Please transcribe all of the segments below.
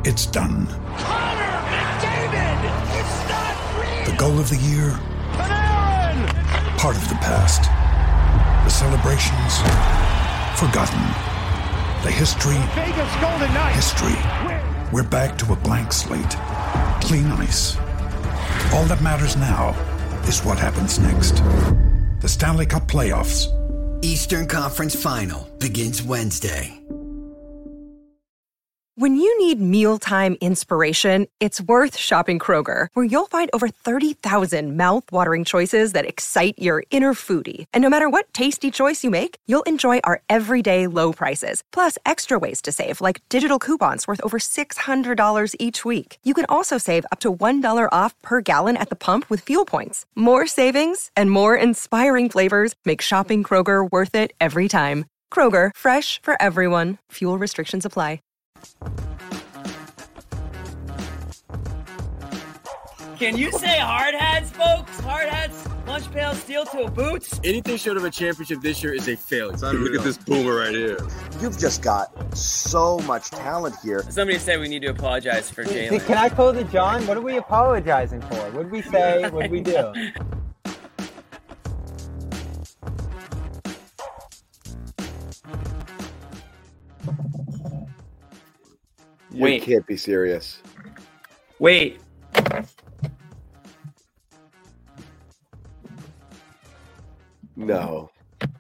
It's done. Connor McDavid! It's not real! The goal of the year? Panarin! Part of the past. The celebrations? Forgotten. The history? Vegas Golden Knights! History. We're back to a blank slate. Clean ice. All that matters now is what happens next. The Stanley Cup Playoffs. Eastern Conference Final begins Wednesday. When you need mealtime inspiration, it's worth shopping Kroger, where you'll find over 30,000 mouth-watering choices that excite your inner foodie. And no matter what tasty choice you make, you'll enjoy our everyday low prices, plus extra ways to save, like digital coupons worth over $600 each week. You can also save up to $1 off per gallon at the pump with fuel points. More savings and more inspiring flavors make shopping Kroger worth it every time. Kroger, fresh for everyone. Fuel restrictions apply. Can you say hard hats, folks? Hard hats, lunch pails, steel-toe boots? Anything short of a championship this year is a failure. Look at this boomer right here. You've just got so much talent here. Somebody said we need to apologize for Jalen. Can I close it, John? What are we apologizing for? What did we say? What did we do? You can't be serious. Wait. No.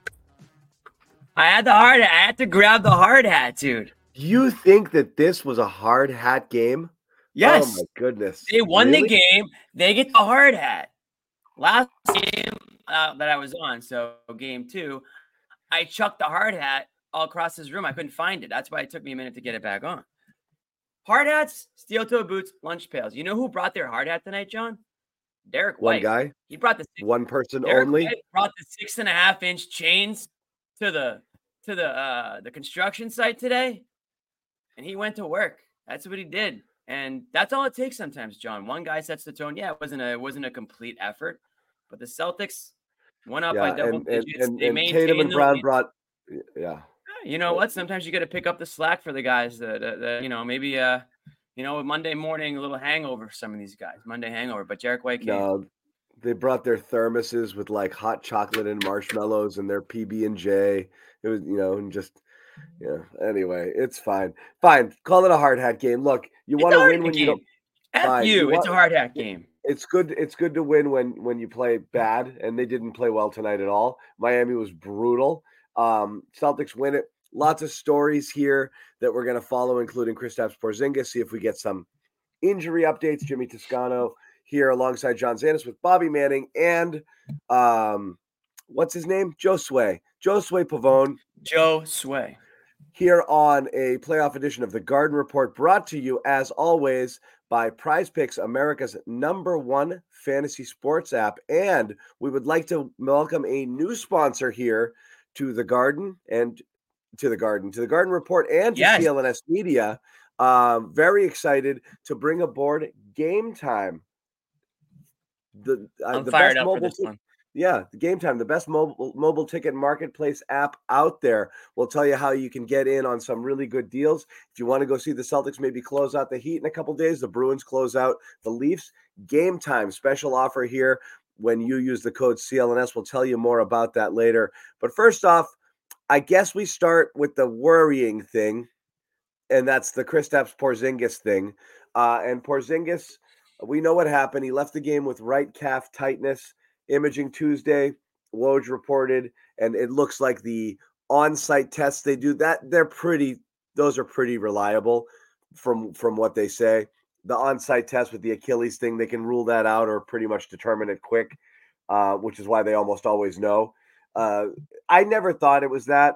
I had the hard hat. I had to grab the hard hat, dude. You think that this was a hard hat game? Yes. Oh, my goodness. They won the game. They get the hard hat. Last game that I was on, so game 2, I chucked the hard hat all across this room. I couldn't find it. That's why it took me a minute to get it back on. Hard hats, steel-toe boots, lunch pails. You know who brought their hard hat tonight, John? Derek White. One guy? He brought the one person Derek only? White brought the 6.5-inch chains to the construction site today, and he went to work. That's what he did. And that's all it takes sometimes, John. One guy sets the tone. Yeah, it wasn't a complete effort, but the Celtics went up by double digits. And they maintained Tatum and Brown lead. brought You know what? Sometimes you got to pick up the slack for the guys that maybe Monday morning, a little hangover for some of these guys. Monday hangover, but Derek White came. No, they brought their thermoses with like hot chocolate and marshmallows and their PB&J. It was, anyway, it's fine. Fine. Call it a hard hat game. Look, you want to win when you don't. It's a hard hat game. It's good to win when you play bad, and they didn't play well tonight at all. Miami was brutal. Celtics win it. Lots of stories here that we're going to follow, including Kristaps Porzingis. See if we get some injury updates. Jimmy Toscano here alongside John Zanis with Bobby Manning and what's his name? Josue Pavone. Josue. Here on a playoff edition of the Garden Report, brought to you as always by Prize Picks, America's #1 fantasy sports app. And we would like to welcome a new sponsor here to the Garden and to the Garden Report and to CLNS Media. Very excited to bring aboard Game Time. I'm the fired best up mobile for this one. Yeah, Game Time, the best mobile ticket marketplace app out there. We'll tell you how you can get in on some really good deals. If you want to go see the Celtics maybe close out the Heat in a couple days, the Bruins close out the Leafs. Game Time, special offer here when you use the code CLNS. We'll tell you more about that later. But first off, I guess we start with the worrying thing, and that's the Kristaps Porzingis thing. And Porzingis, we know what happened. He left the game with right calf tightness. Imaging Tuesday, Woj reported, and it looks like the on-site tests they do, those are pretty reliable from what they say. The on-site test with the Achilles thing, they can rule that out or pretty much determine it quick, which is why they almost always know. I never thought it was that.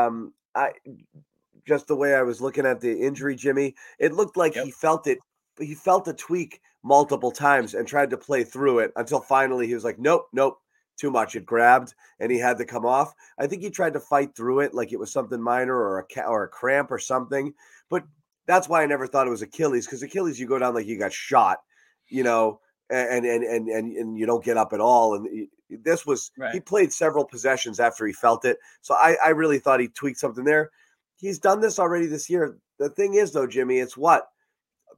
Just the way I was looking at the injury, Jimmy, it looked like he felt it. He felt a tweak multiple times and tried to play through it until finally he was like, nope, too much. It grabbed and he had to come off. I think he tried to fight through it like it was something minor or a cramp or something. But that's why I never thought it was Achilles, because Achilles, you go down like you got shot, and you don't get up at all. And this was, He played several possessions after he felt it. So I really thought he tweaked something there. He's done this already this year. The thing is, though, Jimmy, it's what?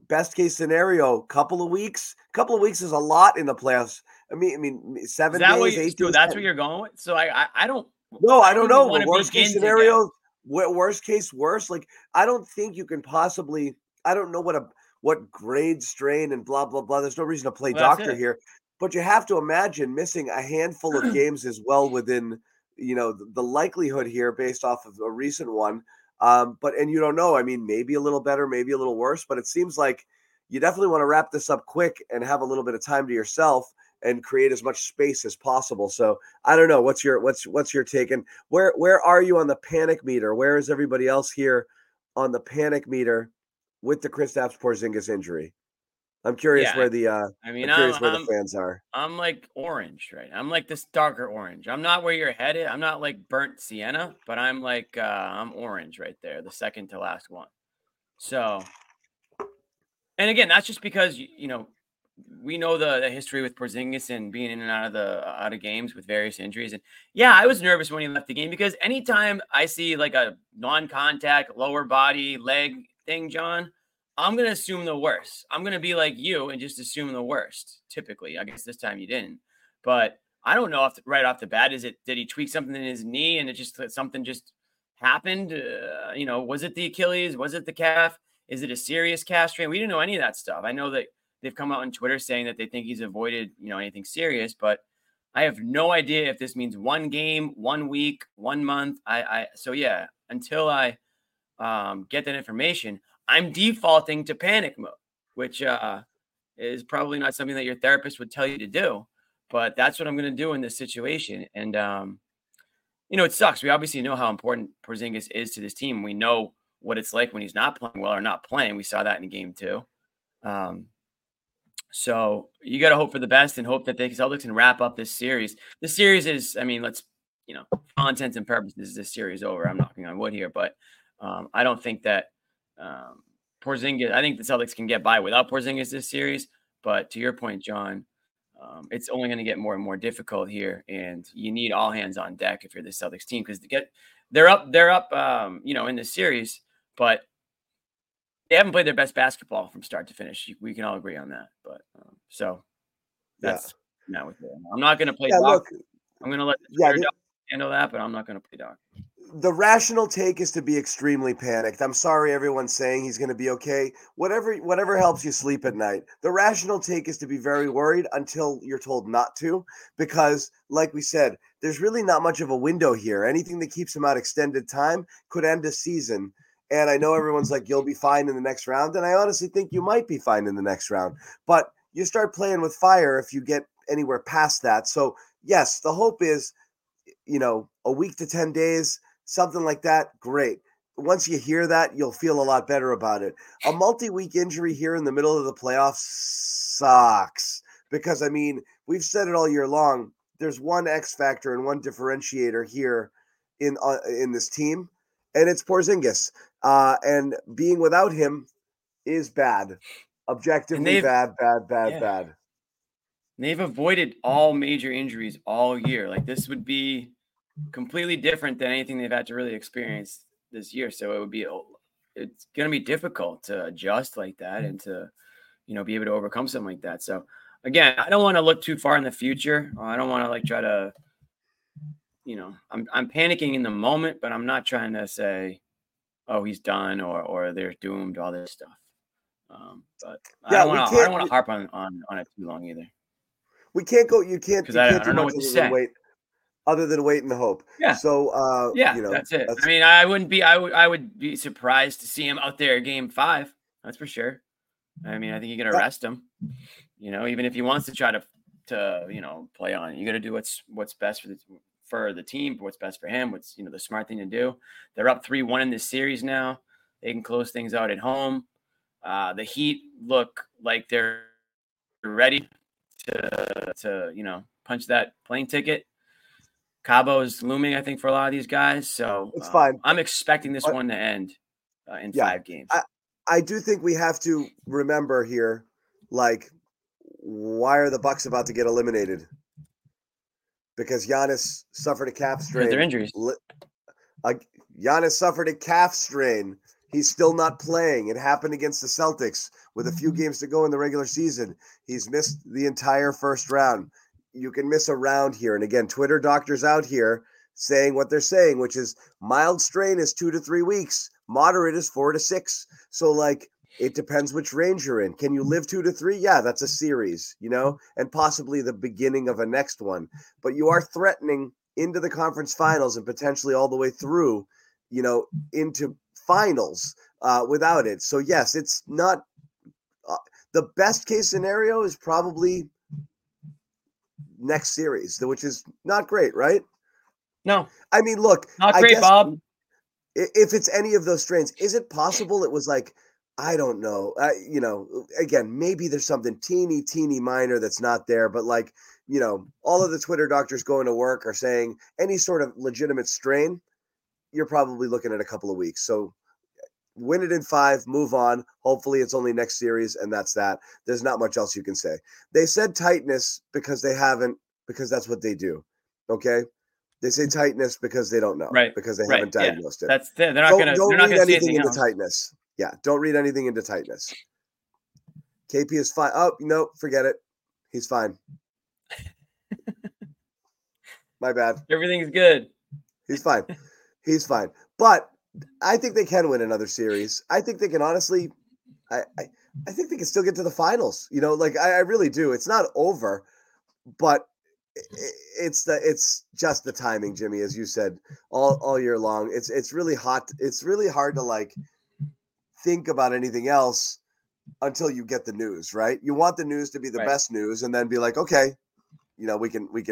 best case scenario, couple of weeks is a lot in the playoffs. I mean, 7 days, 8 days. That's what you're going with. So I don't. No, I don't know. Want to worst case scenario, worst case worst. Like, I don't think you can possibly. I don't know what grade, strain, and blah blah blah. There's no reason to play doctor here, but you have to imagine missing a handful of games is well within the likelihood here based off of a recent one. And you don't know. I mean, maybe a little better, maybe a little worse, but it seems like you definitely want to wrap this up quick and have a little bit of time to yourself and create as much space as possible. So I don't know. What's your take? And where are you on the panic meter? Where is everybody else here on the panic meter with the Kristaps Porzingis injury? I'm curious where the the fans are. I'm like orange, right? I'm like this darker orange. I'm not where you're headed. I'm not like burnt sienna, but I'm like I'm orange right there, the second to last one. So, and again, that's just because we know the history with Porzingis and being in and out of games with various injuries. And yeah, I was nervous when he left the game because anytime I see like a non-contact lower body leg thing, John, I'm going to assume the worst. I'm going to be like you and just assume the worst. Typically, I guess this time you didn't, but I don't know if right off the bat, did he tweak something in his knee and something just happened? Was it the Achilles? Was it the calf? Is it a serious calf strain? We didn't know any of that stuff. I know that they've come out on Twitter saying that they think he's avoided, anything serious, but I have no idea if this means 1 game, 1 week, 1 month. Until I get that information, I'm defaulting to panic mode, which is probably not something that your therapist would tell you to do, but that's what I'm going to do in this situation. And, it sucks. We obviously know how important Porzingis is to this team. We know what it's like when he's not playing well or not playing. We saw that in game 2. So you got to hope for the best and hope that the Celtics can wrap up this series. This series is, for all intents and purposes, this series over. I'm knocking on wood here, but I don't think that Porzingis, I think the Celtics can get by without Porzingis this series, but to your point, John, it's only going to get more and more difficult here, and you need all hands on deck if you're the Celtics team because they're up, in this series, but they haven't played their best basketball from start to finish. We can all agree on that, but so that's not with it. I'm not going to play. I'm going to let handle that, but I'm not going to play doc. The rational take is to be extremely panicked. I'm sorry everyone's saying he's going to be okay. Whatever helps you sleep at night. The rational take is to be very worried until you're told not to, because like we said, there's really not much of a window here. Anything that keeps him out extended time could end a season. And I know everyone's like, you'll be fine in the next round. And I honestly think you might be fine in the next round. But you start playing with fire if you get anywhere past that. So yes, the hope is, a week to 10 days, something like that, great. Once you hear that, you'll feel a lot better about it. A multi-week injury here in the middle of the playoffs sucks because, we've said it all year long. There's one X factor and one differentiator here in this team, and it's Porzingis. And being without him is bad. Objectively bad. They've avoided all major injuries all year. Like this would be completely different than anything they've had to really experience this year. So it's going to be difficult to adjust like that and to, be able to overcome something like that. So again, I don't want to look too far in the future. I don't want to try to, I'm panicking in the moment, but I'm not trying to say, oh, he's done or they're doomed, all this stuff. But I don't want to harp on it too long either. We can't go. You can't. Because I don't know what to say. Other than wait and hope. Yeah. So that's it. I would be surprised to see him out there game 5. That's for sure. I think you can arrest him. Even if he wants to try to play on it, you got to do what's best for the team, what's best for him, what's the smart thing to do. They're up 3-1 in this series now. They can close things out at home. The Heat look like they're ready to punch that plane ticket. Cabo is looming, I think, for a lot of these guys. So it's fine. I'm expecting this one to end in 5 games. I do think we have to remember here, why are the Bucks about to get eliminated? Because Giannis suffered a calf strain. Their injuries. Giannis suffered a calf strain He's still not playing. It happened against the Celtics with a few games to go in the regular season. He's missed the entire first round. You can miss a round here. And again, Twitter doctors out here saying what they're saying, which is mild strain is 2 to 3 weeks. Moderate is 4 to 6. So like, it depends which range you're in. Can you live 2 to 3? Yeah, that's a series, and possibly the beginning of a next one. But you are threatening into the conference finals and potentially all the way through, into finals without it. So yes, it's not the best case scenario is probably next series, which is not great, right? No. I mean, look, not great, Bob. If it's any of those strains, is it possible it was like, I don't know, again, maybe there's something teeny minor that's not there, but like, all of the Twitter doctors going to work are saying any sort of legitimate strain, you're probably looking at a couple of weeks. So win it in 5, move on. Hopefully it's only next series, and that's that. There's not much else you can say. They said tightness because that's what they do. Okay? They say tightness because they don't know, right? Because they haven't diagnosed it. That's they're not going to. Don't read say anything into tightness. Yeah, don't read anything into tightness. KP is fine. Oh no, forget it. He's fine. My bad. Everything's good. He's fine. He's fine. But I think they can win another series. I think they can honestly. I think they can still get to the finals. I really do. It's not over, but. It's just the timing, Jimmy, as you said all year long. It's really hot. It's really hard to like think about anything else until you get the news, right? You want the news to be the best news, and then be like, okay, we can make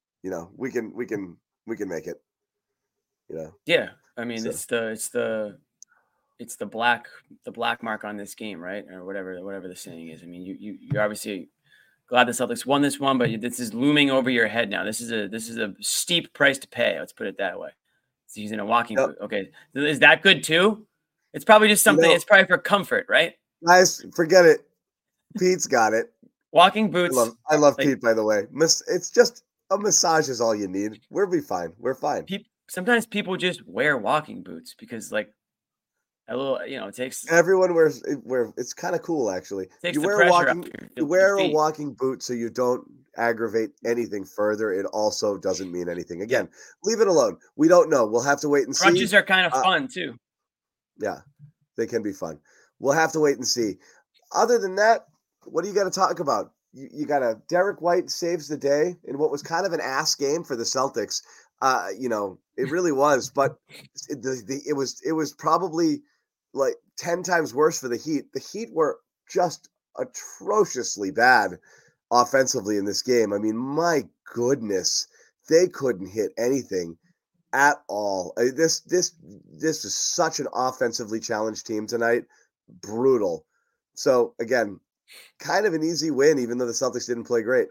it. Yeah, I mean, So. it's the black mark on this game, right? Or whatever the saying is. I mean, you're obviously glad the Celtics won this one, but this is looming over your head now. This is a steep price to pay. Let's put it that way. So he's in a walking boot. Okay, is that good too? It's probably just something. It's probably for comfort, right? Guys, forget it. Pete's got it. Walking boots. I love Pete, by the way. It's just a massage is all you need. We'll be fine. We're fine. Sometimes people just wear walking boots because like. A little, it takes. Everyone wears. It's kind of cool, actually. You wear a walking boot so you don't aggravate anything further. It also doesn't mean anything. Again, leave it alone. We don't know. We'll have to wait and see. Crunches are kind of fun too. Yeah, they can be fun. We'll have to wait and see. Other than that, what do you got to talk about? You got a Derek White saves the day in what was kind of an ass game for the Celtics. It really was, but it was probably like 10 times worse for the Heat. The Heat were just atrociously bad offensively in this game. I mean, my goodness, they couldn't hit anything at all. This is such an offensively challenged team tonight. Brutal. So again, kind of an easy win, even though the Celtics didn't play great.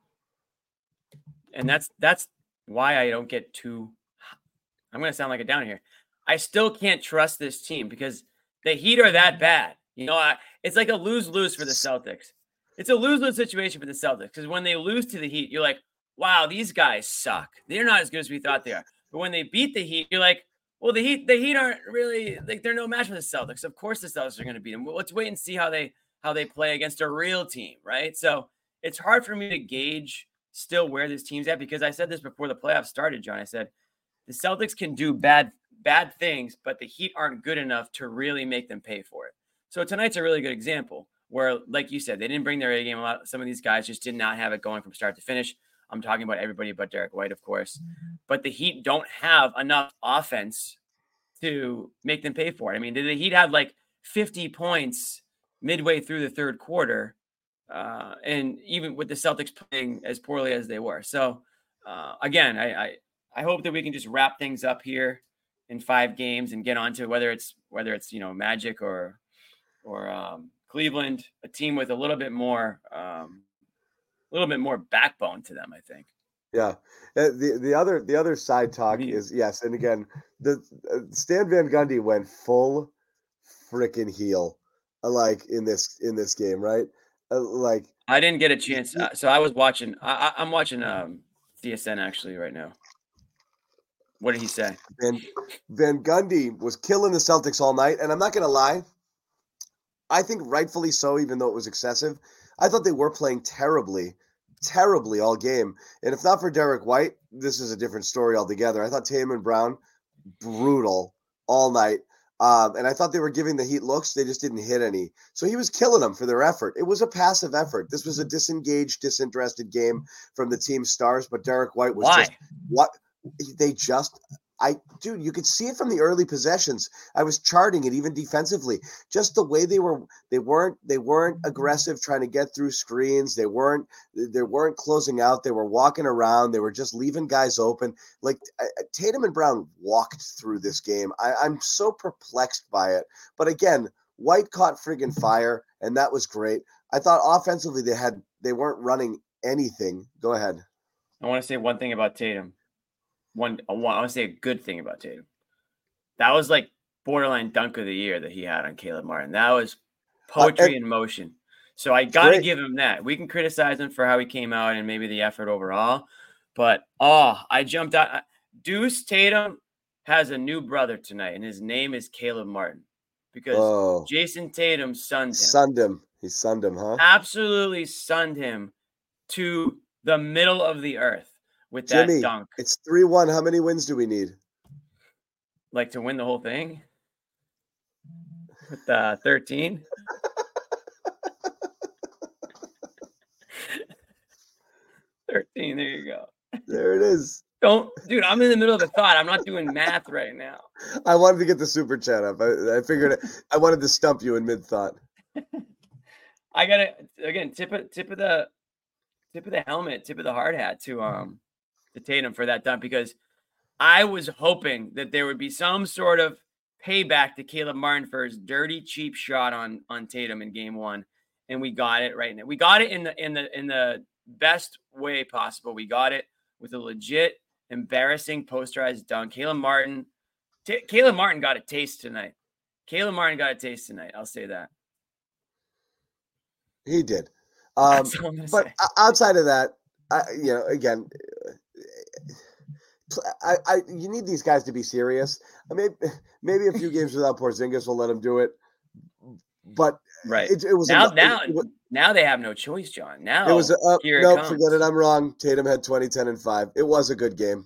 And that's why I don't get too. I'm going to sound like a down here. I still can't trust this team because the Heat are that bad. It's like a lose-lose for the Celtics. It's a lose-lose situation for the Celtics because when they lose to the Heat, you're like, wow, these guys suck. They're not as good as we thought they are. But when they beat the Heat, you're like, well, the Heat aren't really like they're no match for the Celtics. Of course, the Celtics are going to beat them. Let's wait and see how they play against a real team, right? So it's hard for me to gauge still where this team's at because I said this before the playoffs started, John. I said the Celtics can do bad things, but the Heat aren't good enough to really make them pay for it. So tonight's a really good example where, like you said, they didn't bring their A game a lot. Some of these guys just did not have it going from start to finish. I'm talking about everybody but Derek White, of course. But the Heat don't have enough offense to make them pay for it. I mean, the Heat had like 50 points midway through the third quarter, and even with the Celtics playing as poorly as they were. So, again, I hope that we can just wrap things up here in 5 games and get on to whether it's Magic or Cleveland, a team with a little bit more backbone to them, I think. Yeah. The other side talk is yes, and again, the Stan Van Gundy went full freaking heel, like in this game, right? Like I didn't get a chance, so I was watching. I'm watching CSN actually right now. What did he say? Van Gundy was killing the Celtics all night. And I'm not going to lie. I think rightfully so, even though it was excessive. I thought they were playing terribly all game. And if not for Derek White, this is a different story altogether. I thought Tatum and Brown, brutal all night. And I thought they were giving the Heat looks. They just didn't hit any. So he was killing them for their effort. It was a passive effort. This was a disengaged, disinterested game from the team stars. But Derek White was dude, you could see it from the early possessions. I was charting it even defensively. Just the way they weren't aggressive trying to get through screens. They weren't closing out. They were walking around. They were just leaving guys open. Like Tatum and Brown walked through this game. I'm so perplexed by it. But again, White caught friggin' fire, and that was great. I thought offensively they weren't running anything. Go ahead. I want to say one thing about Tatum. I want to say a good thing about Tatum. That was like borderline dunk of the year that he had on Caleb Martin. That was poetry in motion. So I got to give him that. We can criticize him for how he came out and maybe the effort overall. But, I jumped out. Deuce Tatum has a new brother tonight, and his name is Caleb Martin because Jason Tatum sunned him. He sunned him, huh? Absolutely sunned him to the middle of the earth. With that Jimmy, dunk. It's 3-1. How many wins do we need? Like to win the whole thing? With 13? There you go. There it is. Dude, I'm in the middle of a thought. I'm not doing math right now. I wanted to get the super chat up. I figured I wanted to stump you in mid-thought. I got to, again, tip of the helmet, tip of the hard hat to Tatum for that dunk, because I was hoping that there would be some sort of payback to Caleb Martin for his dirty, cheap shot on Tatum in game one. And we got it right now. We got it in the best way possible. We got it with a legit, embarrassing posterized dunk. Caleb Martin got a taste tonight. I'll say that. He did. But outside of that, again, you need these guys to be serious. I mean, maybe a few games without Porzingis will let them do it. But right, it was now they have no choice, John. Now it was forget it. I'm wrong. Tatum had 20, 10, and 5. It was a good game.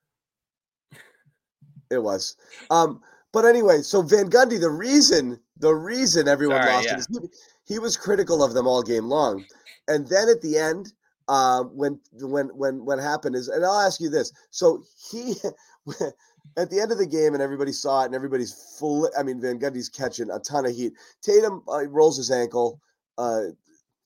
It was. But anyway, so Van Gundy, the reason everyone lost it is he was critical of them all game long, and then at the end. When what happened is, and I'll ask you this. So he, at the end of the game and everybody saw it and everybody's full. I mean, Van Gundy's catching a ton of heat. Tatum rolls his ankle, with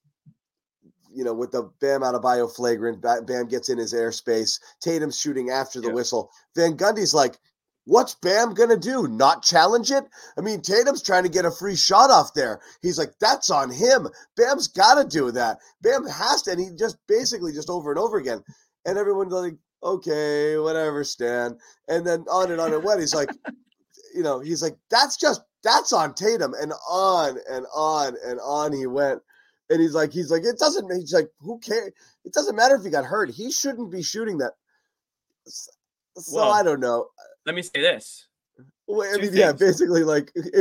the Bam Adebayo flagrant. Bam gets in his airspace. Tatum's shooting after the whistle. Van Gundy's like, what's Bam going to do? Not challenge it? I mean, Tatum's trying to get a free shot off there. He's like, that's on him. Bam's got to do that. Bam has to. And he just basically just over and over again. And everyone's like, okay, whatever, Stan. And then on it went. He's like, he's like, that's on Tatum. And on and on and on he went. And he's like, he's like, who cares? It doesn't matter if he got hurt. He shouldn't be shooting that. So I don't know. Let me say this. Well, I mean, basically, like he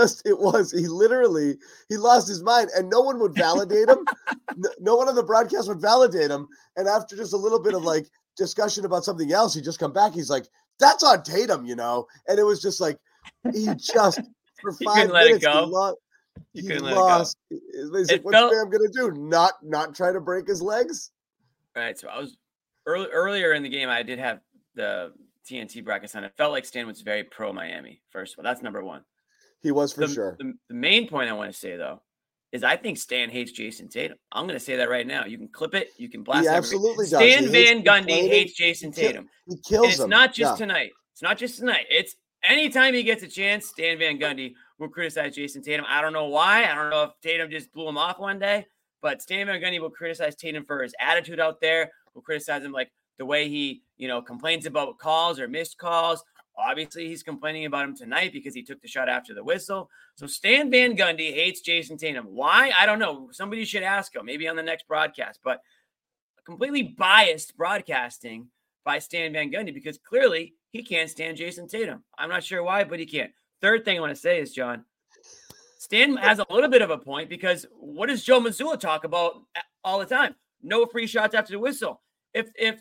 lost his mind, and no one would validate him. No one on the broadcast would validate him. And after just a little bit of like discussion about something else, he just come back. He's like, "That's on Tatum," And it was just like he just for 5 minutes he lost. He's like, what's Bam gonna do? Not try to break his legs? Right. So I was earlier in the game. I did have the TNT brackets on. It felt like Stan was very pro Miami. First of all, that's number one. He was for sure. The main point I want to say though is I think Stan hates Jason Tatum. I'm going to say that right now. You can clip it. You can blast it. He absolutely does. Stan Van Gundy hates Jason Tatum. He kills him. It's not just tonight. It's not just tonight. It's anytime he gets a chance, Stan Van Gundy will criticize Jason Tatum. I don't know why. I don't know if Tatum just blew him off one day, but Stan Van Gundy will criticize Tatum for his attitude out there. Will criticize him like the way he, complains about calls or missed calls. Obviously, he's complaining about him tonight because he took the shot after the whistle. So Stan Van Gundy hates Jason Tatum. Why? I don't know. Somebody should ask him, maybe on the next broadcast. But completely biased broadcasting by Stan Van Gundy because clearly he can't stand Jason Tatum. I'm not sure why, but he can't. Third thing I want to say is, John, Stan has a little bit of a point because what does Joe Mazzulla talk about all the time? No free shots after the whistle. If it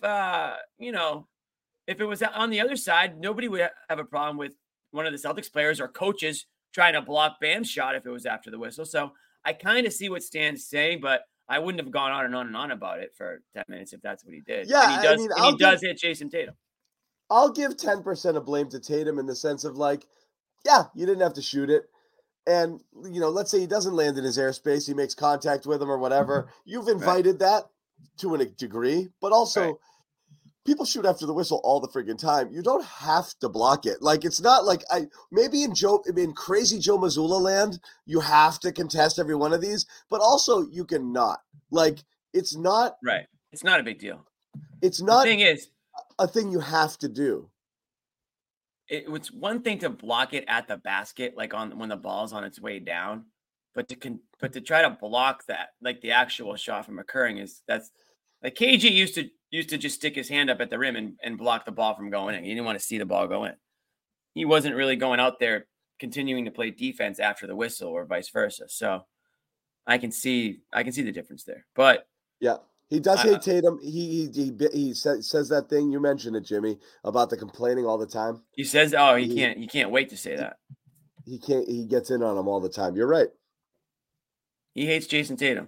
was on the other side, nobody would have a problem with one of the Celtics players or coaches trying to block Bam's shot if it was after the whistle. So I kind of see what Stan's saying, but I wouldn't have gone on and on and on about it for 10 minutes if that's what he did. Yeah, and he does hit Jason Tatum. I'll give 10% of blame to Tatum in the sense of like, yeah, you didn't have to shoot it. And, let's say he doesn't land in his airspace. He makes contact with him or whatever. You've invited that to a degree, but also people shoot after the whistle all the friggin' time. You don't have to block it. Like, it's not like maybe in crazy Joe Mazzulla land, you have to contest every one of these, but also you can not. Like, it's not. Right. It's not a big deal. It's not the thing is, a thing you have to do. It's one thing to block it at the basket, like when the ball's on its way down, but to try to block that, like the actual shot from occurring that's like KG used to just stick his hand up at the rim and block the ball from going in. He didn't want to see the ball go in. He wasn't really going out there continuing to play defense after the whistle or vice versa. So I can see the difference there. But yeah, he does hate Tatum. He says that thing you mentioned it, Jimmy, about the complaining all the time. He says, he can't wait to say that. He gets in on him all the time. You're right. He hates Jason Tatum.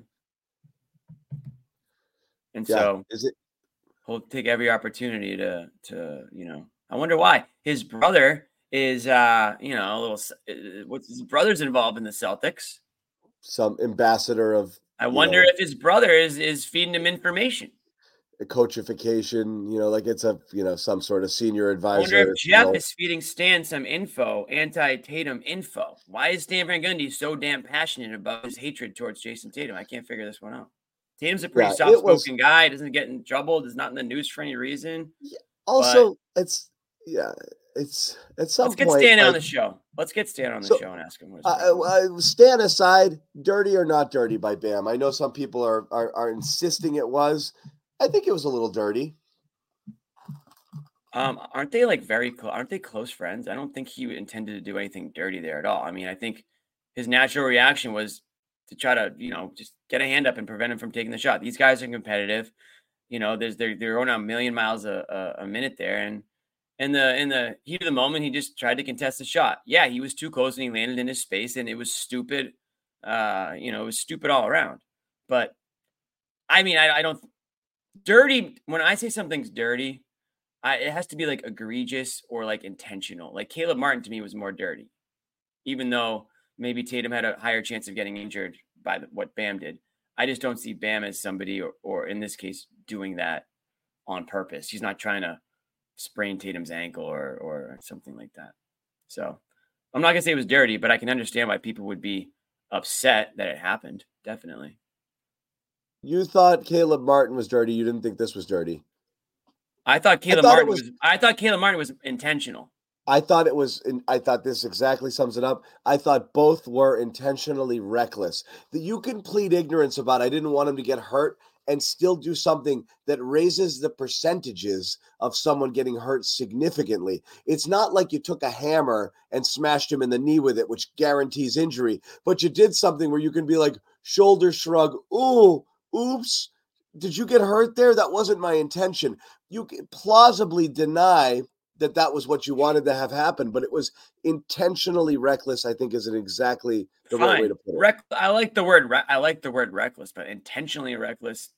And so he'll take every opportunity to I wonder why. His brother is a little his brother's involved in the Celtics. Some ambassador of I wonder if his brother is feeding him information. A coachification, like it's some sort of senior advisor. I wonder if Jeff is feeding Stan some anti-Tatum info. Why is Stan Van Gundy so damn passionate about his hatred towards Jason Tatum? I can't figure this one out. Tatum's a pretty soft-spoken guy. Doesn't get in trouble. Is not in the news for any reason. Yeah. Also, it's at some point. Let's get Stan on the show. Let's get Stan on the show and ask him. Stan aside, dirty or not dirty by Bam? I know some people are insisting it was. I think it was a little dirty. Aren't they like aren't they close friends? I don't think he intended to do anything dirty there at all. I mean, I think his natural reaction was to try to, just get a hand up and prevent him from taking the shot. These guys are competitive. They're going a million miles a minute there. And in the heat of the moment, he just tried to contest the shot. Yeah, he was too close and he landed in his space and it was stupid. It was stupid all around. But I mean, I don't dirty. When I say something's dirty, it has to be like egregious or like intentional. Like Caleb Martin to me was more dirty, even though maybe Tatum had a higher chance of getting injured by what Bam did. I just don't see Bam as somebody, or in this case, doing that on purpose. He's not trying to sprain Tatum's ankle or something like that. So I'm not going to say it was dirty, but I can understand why people would be upset that it happened. Definitely. You thought Caleb Martin was dirty. You didn't think this was dirty. I thought Caleb Martin was intentional. I thought this exactly sums it up. I thought both were intentionally reckless. That you can plead ignorance about, I didn't want him to get hurt, and still do something that raises the percentages of someone getting hurt significantly. It's not like you took a hammer and smashed him in the knee with it, which guarantees injury, but you did something where you can be like, shoulder shrug, ooh, oops, did you get hurt there? That wasn't my intention. You can plausibly deny that was what you wanted to have happen, but it was intentionally reckless, I think isn't exactly the right way to put it. I like the word reckless, but intentionally reckless.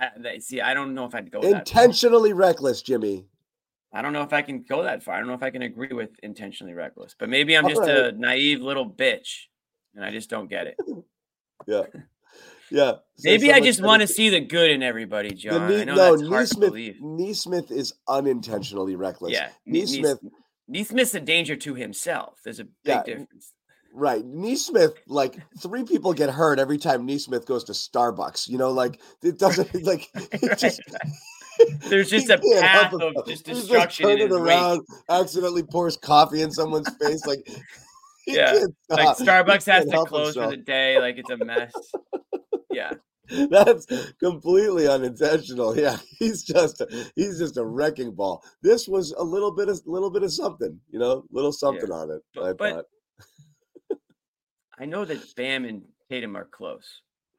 I don't know if I'd go intentionally reckless, Jimmy. I don't know if I can go that far. I don't know if I can agree with intentionally reckless, but maybe I'm just a naive little bitch and I just don't get it. Yeah. Yeah. Maybe I just want to see the good in everybody, John. I know that's hard to believe. Neesmith is unintentionally reckless. Yeah. Neesmith's a danger to himself. There's a big difference. Right. Neesmith, like 3 people get hurt every time Neesmith goes to Starbucks. It doesn't like it just there's just a path of just destruction in his around, accidentally pours coffee in someone's face. Like like Starbucks has to close for the day. Like it's a mess. Yeah. That's completely unintentional. Yeah, he's just a wrecking ball. This was a little bit of something, little something on it. I thought. I know that Bam and Tatum are close.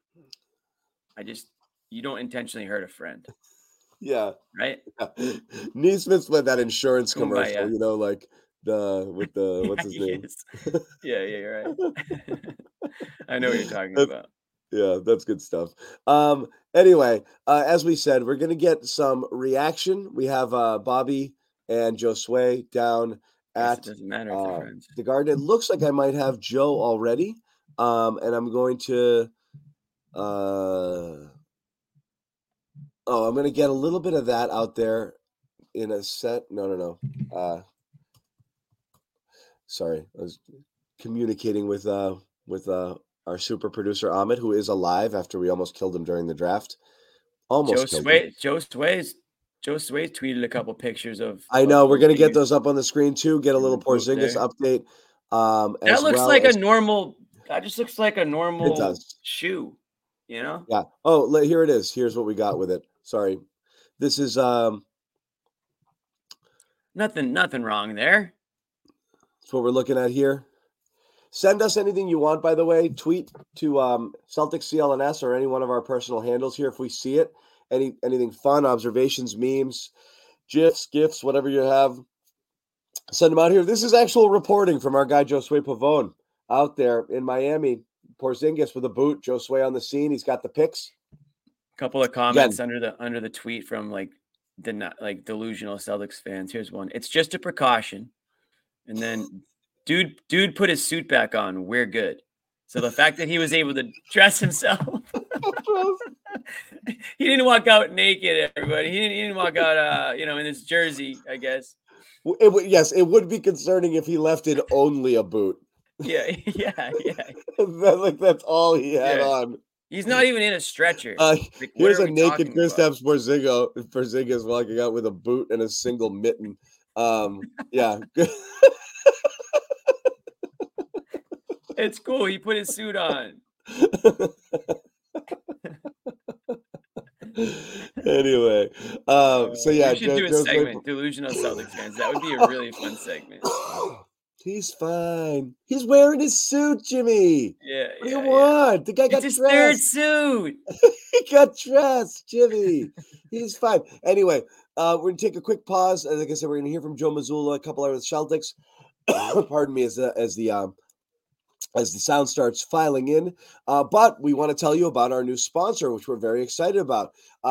You don't intentionally hurt a friend. Yeah. Right. Yeah. Neesmith's with that insurance commercial, like what's his name? Yeah, you're right. I know what you're talking about. Yeah, that's good stuff. Anyway, as we said, we're gonna get some reaction. We have Bobby and Josue down at it doesn't matter if they're friends. the Garden. It looks like I might have Joe already. And I'm going to I'm gonna get a little bit of that out there in a set. No. Sorry, I was communicating with our super producer Ahmed, who is alive after we almost killed him during the draft. Joe Sway tweeted a couple pictures of. I know we're gonna get those up on the screen too. Get a little Porzingis update. That looks like a normal. That just looks like a normal shoe. Yeah. Oh, here it is. Here's what we got with it. Sorry, this is nothing wrong there. That's what we're looking at here. Send us anything you want, by the way. Tweet to Celtics CLNS or any one of our personal handles here if we see it. Anything fun, observations, memes, GIFs, whatever you have. Send them out here. This is actual reporting from our guy Josue Pavone out there in Miami. Porzingis with a boot. Josue on the scene. He's got the pics. Couple of comments under the tweet from delusional Celtics fans. Here's one. It's just a precaution. And then dude put his suit back on. We're good. So the fact that he was able to dress himself, he didn't walk out naked, everybody. He didn't walk out, in his jersey, I guess. It would be concerning if he left in only a boot. Yeah. That's all he had on. He's not even in a stretcher. Here's a naked Kristaps Porzingis walking out with a boot and a single mitten. Yeah. It's cool. He put his suit on. Anyway, we should do a segment, Delusional Celtics fans. That would be a really fun segment. He's fine. He's wearing his suit, Jimmy. Yeah. What do you want? The guy got his dressed. Third suit. He got dressed, Jimmy. He's fine. Anyway, we're gonna take a quick pause. Like I said, we're gonna hear from Joe Mazzulla, a couple of the Celtics. Pardon me, as the sound starts filing in. But we want to tell you about our new sponsor, which we're very excited about.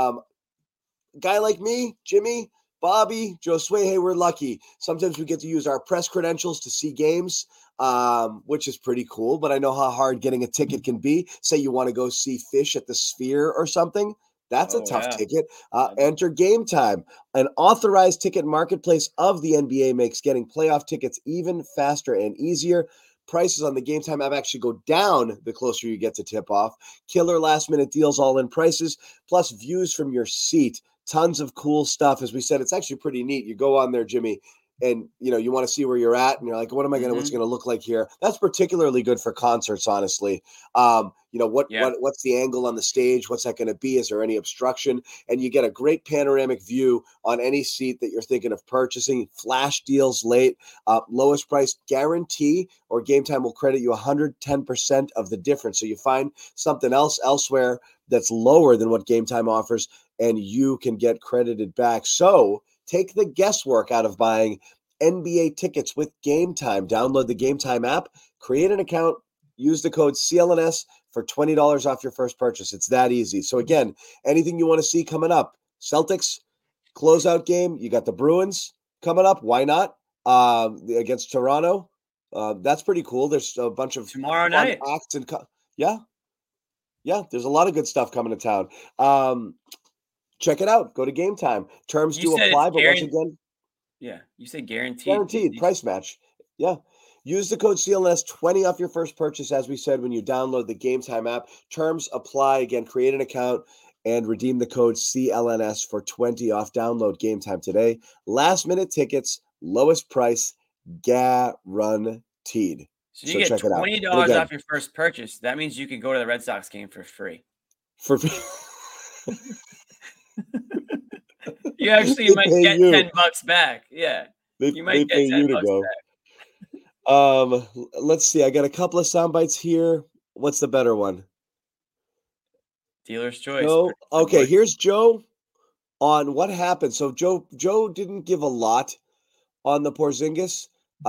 Guy like me, Jimmy, Bobby, Josue, hey, we're lucky. Sometimes we get to use our press credentials to see games, which is pretty cool. But I know how hard getting a ticket can be. Say you want to go see Fish at the Sphere or something. That's a tough ticket. Enter Game Time. An authorized ticket marketplace of the NBA makes getting playoff tickets even faster and easier. Prices on the Game Time app actually go down the closer you get to tip off. Killer last minute deals, all in prices, plus views from your seat. Tons of cool stuff. As we said, it's actually pretty neat. You go on there, Jimmy, and you want to see where you're at, and you're like, what's it going to look like here? That's particularly good for concerts, honestly. What's the angle on the stage? What's that going to be? Is there any obstruction? And you get a great panoramic view on any seat that you're thinking of purchasing. Flash deals late, lowest price guarantee, or Game Time will credit you 110% of the difference. So you find something else elsewhere that's lower than what Game Time offers, and you can get credited back. So take the guesswork out of buying NBA tickets with Game Time. Download the Game Time app, create an account, use the code CLNS for $20 off your first purchase. It's that easy. So again, anything you want to see coming up, Celtics closeout game, you got the Bruins coming up. Why not? Against Toronto. That's pretty cool. There's a bunch of tomorrow night acts and there's a lot of good stuff coming to town. Check it out. Go to Game Time. Terms do apply, but once again, you say guaranteed. Guaranteed price match. Yeah. Use the code CLNS 20 off your first purchase, as we said, when you download the Game Time app. Terms apply. Again, create an account and redeem the code CLNS for 20 off. Download Game Time today. Last minute tickets, lowest price, guaranteed. So you get $20 off your first purchase. That means you can go to the Red Sox game for free. For You actually They might pay get you. $10 back. Yeah. they You might pay get you to $10 go. back. Let's see. I got a couple of sound bites here. What's the better one? Dealer's choice. Joe. Okay, Boy. here's Joe on what happened. So Joe didn't give a lot on the Porzingis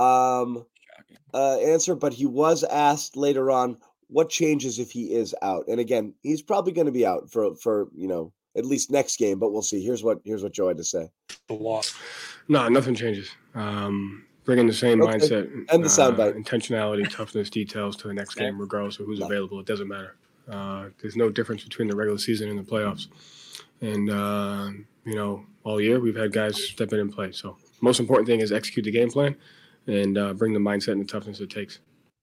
answer, but he was asked later on what changes if he is out. And again, he's probably going to be out for at least next game, but we'll see. Here's what Joe had to say. The loss. No, nothing changes. Bringing the same mindset and the soundbite, intentionality, toughness, details to the next game, regardless of who's available. It doesn't matter. There's no difference between the regular season and the playoffs. And all year we've had guys step in and play. So most important thing is execute the game plan and bring the mindset and the toughness it takes.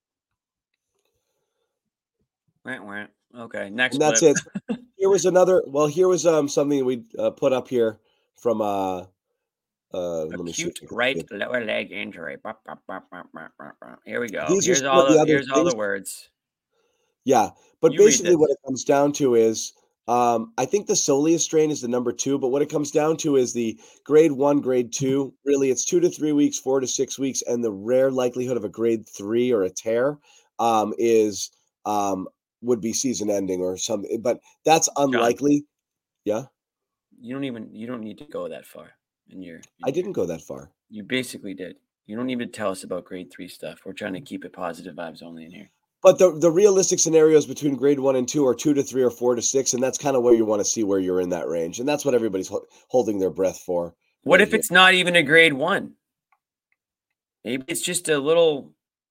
Okay, next. And that's clip. it. Here was another. Well, here was something we put up here from let me see. Acute right lower leg injury. Here we go. These are Here's some all of the the other here's all the things. words. Yeah, but You read basically what this. it comes down to is I think the soleus strain is the number 2, but what it comes down to is the grade 1, grade 2. Really, it's 2 to 3 weeks, 4 to 6 weeks, and the rare likelihood of a grade 3 or a tear is would be season ending or something. But that's unlikely. John, yeah. You don't need to go that far. I didn't go that far. You basically did. You don't need to tell us about grade 3 stuff. We're trying to keep it positive vibes only in here. But the realistic scenarios between grade 1 and 2 are 2 to 3 or 4 to 6, and that's kind of where you want to see where you're in that range, and that's what everybody's holding their breath for. What if it's not even a grade 1? Maybe it's just a little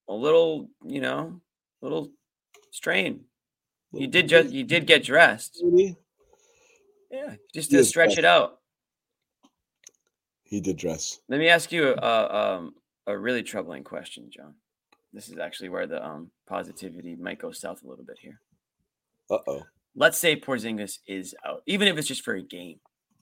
strain. You did get dressed. Yeah, just to stretch it out. He did dress. Let me ask you a really troubling question, John. This is actually where the positivity might go south a little bit here. Uh-oh. Let's say Porzingis is out, even if it's just for a game.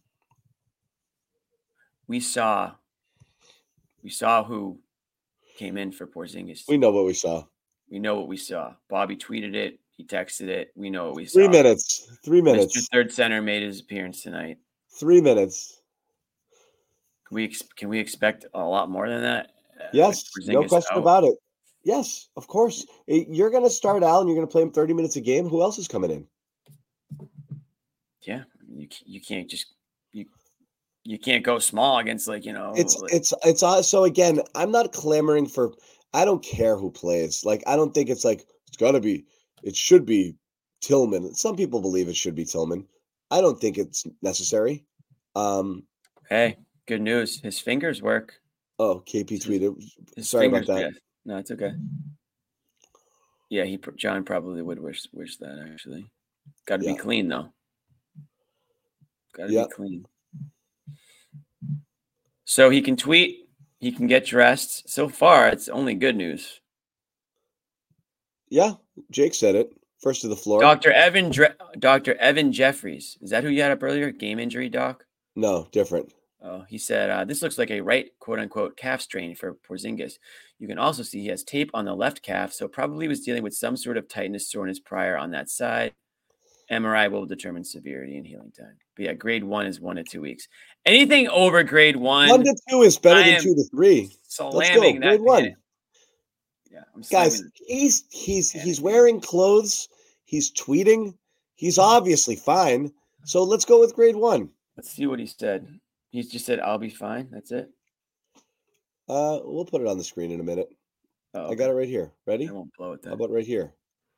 We saw who came in for Porzingis. We know what we saw. We know what we saw. Bobby tweeted it. He texted it. We know what we saw. 3 minutes. 3 minutes. Mr. Third Center made his appearance tonight. 3 minutes. Can we expect a lot more than that? Yes, no question about it. Yes, of course. You're going to start Al and you're going to play him 30 minutes a game. Who else is coming in? Yeah, you can't just you can't go small against It's so again, I'm not clamoring for. I don't care who plays. Like I don't think it's like it's got to be. It should be Tillman. Some people believe it should be Tillman. I don't think it's necessary. Hey, good news. His fingers work. Oh, KP tweeted. Sorry about that. Yeah. No, it's okay. Yeah, John probably would wish that actually. Got to be clean though. Got to be clean. So he can tweet. He can get dressed. So far, it's only good news. Yeah, Jake said it. First to the floor. Dr. Evan Jeffries. Is that who you had up earlier? Game injury doc? No, different. Oh, he said, this looks like a right, quote-unquote, calf strain for Porzingis. You can also see he has tape on the left calf, so probably was dealing with some sort of tightness, soreness prior on that side. MRI will determine severity and healing time. But yeah, grade 1 is 1 to 2 weeks. Anything over grade 1. 1 to 2 is better than 2 to 3. Let's go. Grade 1. Yeah, guys, he's wearing clothes. He's tweeting. He's obviously fine. So let's go with grade 1. Let's see what he said. He just said, "I'll be fine." That's it. We'll put it on the screen in a minute. Oh, okay. I got it right here. Ready? I won't blow it then. How about right here?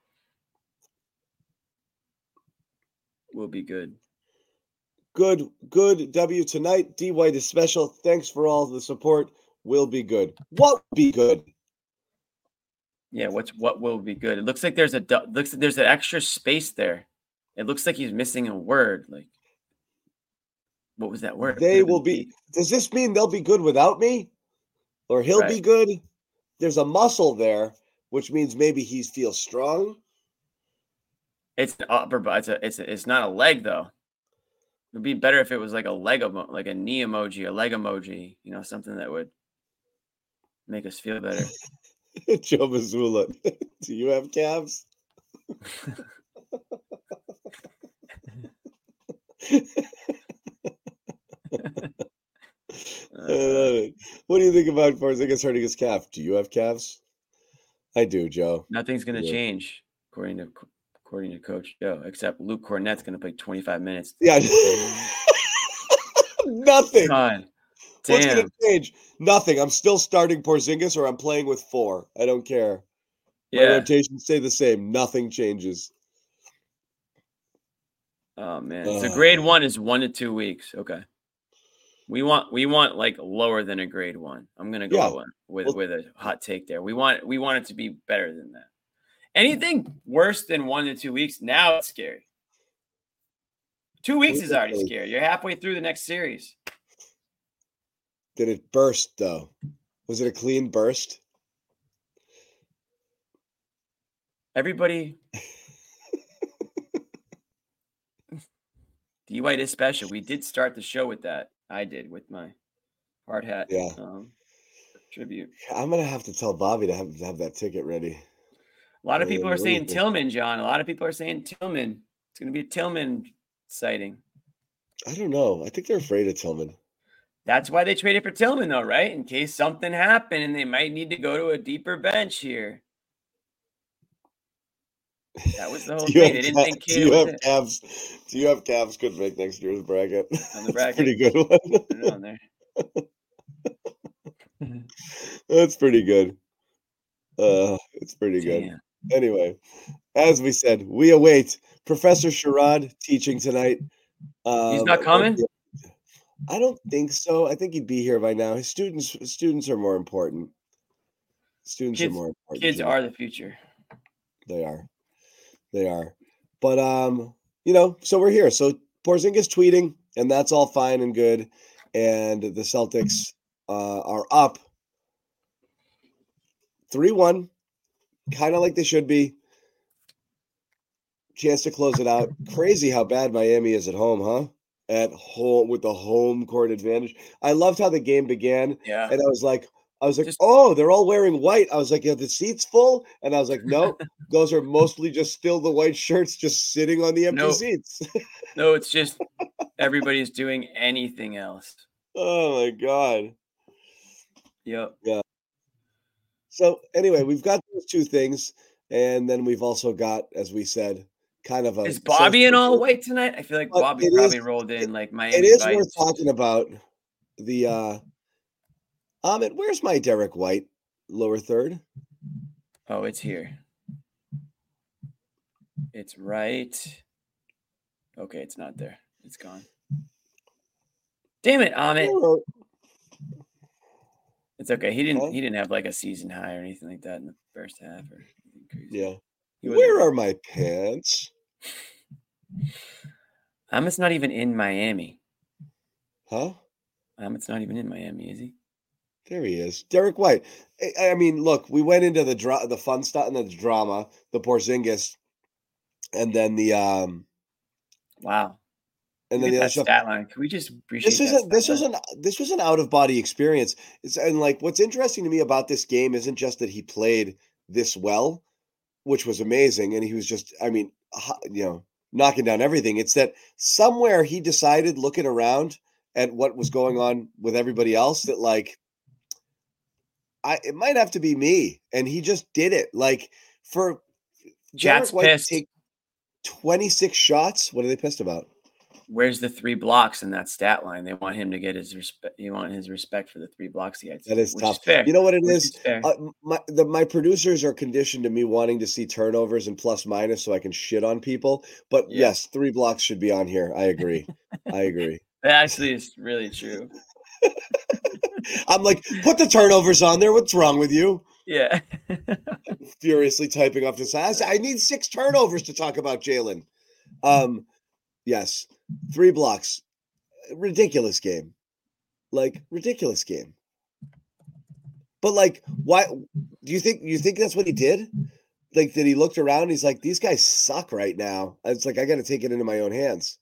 We'll be good. Good W tonight. D White is special. Thanks for all the support. We'll be good. What will be good? Yeah, what will be good? It looks like there's an extra space there. It looks like he's missing a word. Like, what was that word? They will be. Does this mean they'll be good without me? Or he'll be good? There's a muscle there, which means maybe he feels strong. It's an upper body. It's not a leg though. It'd be better if it was like a leg, like a knee emoji, a leg emoji. You know, something that would make us feel better. Joe Mazzulla, do you have calves? I love it. What do you think about Porzingis hurting his calf? Do you have calves? I do, Joe. Nothing's going to Yeah. change according to Coach Joe, except Luke Cornett's going to play 25 minutes. Yeah. Nothing. God. What's going Damn. to change? Nothing. I'm still starting Porzingis or I'm playing with 4. I don't care. My Yeah. rotations stay the same. Nothing changes. Oh man. So grade 1 is 1 to 2 weeks. Okay. We want like lower than a grade 1. I'm gonna go with a hot take there. We want it to be better than that. Anything worse than 1 to 2 weeks, now it's scary. 2 weeks is already scary. You're halfway through the next series. Did it burst though? Was it a clean burst? Everybody, D White is special. We did start the show with that. I did with my hard hat tribute. I'm gonna have to tell Bobby to have that ticket ready. A lot of people are saying Tillman, John. A lot of people are saying Tillman. It's going to be a Tillman sighting. I don't know. I think they're afraid of Tillman. That's why they traded for Tillman, though, right? In case something happened and they might need to go to a deeper bench here. That was the whole thing. They didn't think Cade was it. Do you have Cavs could make next year's bracket? On the bracket. Pretty good one. Put it on there. That's pretty good. It's pretty good. Anyway, as we said, we await Professor Sherrod teaching tonight. He's not coming? I don't think so. I think he'd be here by now. His students are more important. Students are more important. Kids are the future. They are. But so we're here. So Porzingis tweeting, and that's all fine and good. And the Celtics are up 3-1, kind of like they should be. Chance to close it out. Crazy how bad Miami is at home, huh? At home with the home court advantage. I loved how the game began. Yeah. And I was like, oh, they're all wearing white. I was like, are the seats full? And I was like, no, those are mostly just still the white shirts just sitting on the empty seats. No, it's just everybody's doing anything else. Oh my God. Yep. Yeah. So anyway, we've got those two things. And then we've also got, as we said, kind of a. Is Bobby in all white tonight? I feel like Bobby probably rolled in like Miami. It is worth talking about the Ahmed, where's my Derek White lower third? Oh, it's here. It's right. Okay, it's not there. It's gone. Damn it, Ahmed. It's okay. He didn't have like a season high or anything like that in the first half or anything crazy. Yeah. Where are my pants? Ahmed's not even in Miami. Huh? Ahmed's not even in Miami, is he? There he is. Derek White. I mean, look, we went into the fun stuff and the drama, the Porzingis, and then the wow. And then the other stuff. Stat line. Can we just appreciate this was an out of body experience. And like what's interesting to me about this game isn't just that he played this well, which was amazing, and he was just, I mean, knocking down everything. It's that somewhere he decided, looking around at what was going on with everybody else, that like it might have to be me, and he just did it. Like for Derek White to take 26 shots. What are they pissed about? Where's the 3 blocks in that stat line? They want him to get his respect. You want his respect for the 3 blocks he had. That is tough. Is fair. You know what it is? My producers are conditioned to me wanting to see turnovers and plus minus so I can shit on people. But yes, 3 blocks should be on here. I agree. That actually is really true. I'm like, put the turnovers on there. What's wrong with you? Yeah. Furiously typing off the side. I need 6 turnovers to talk about Jalen. Yes. 3 blocks. Ridiculous game. Ridiculous game. But like, why do you think that's what he did? Like, that he looked around, he's like, these guys suck right now. It's like, I got to take it into my own hands.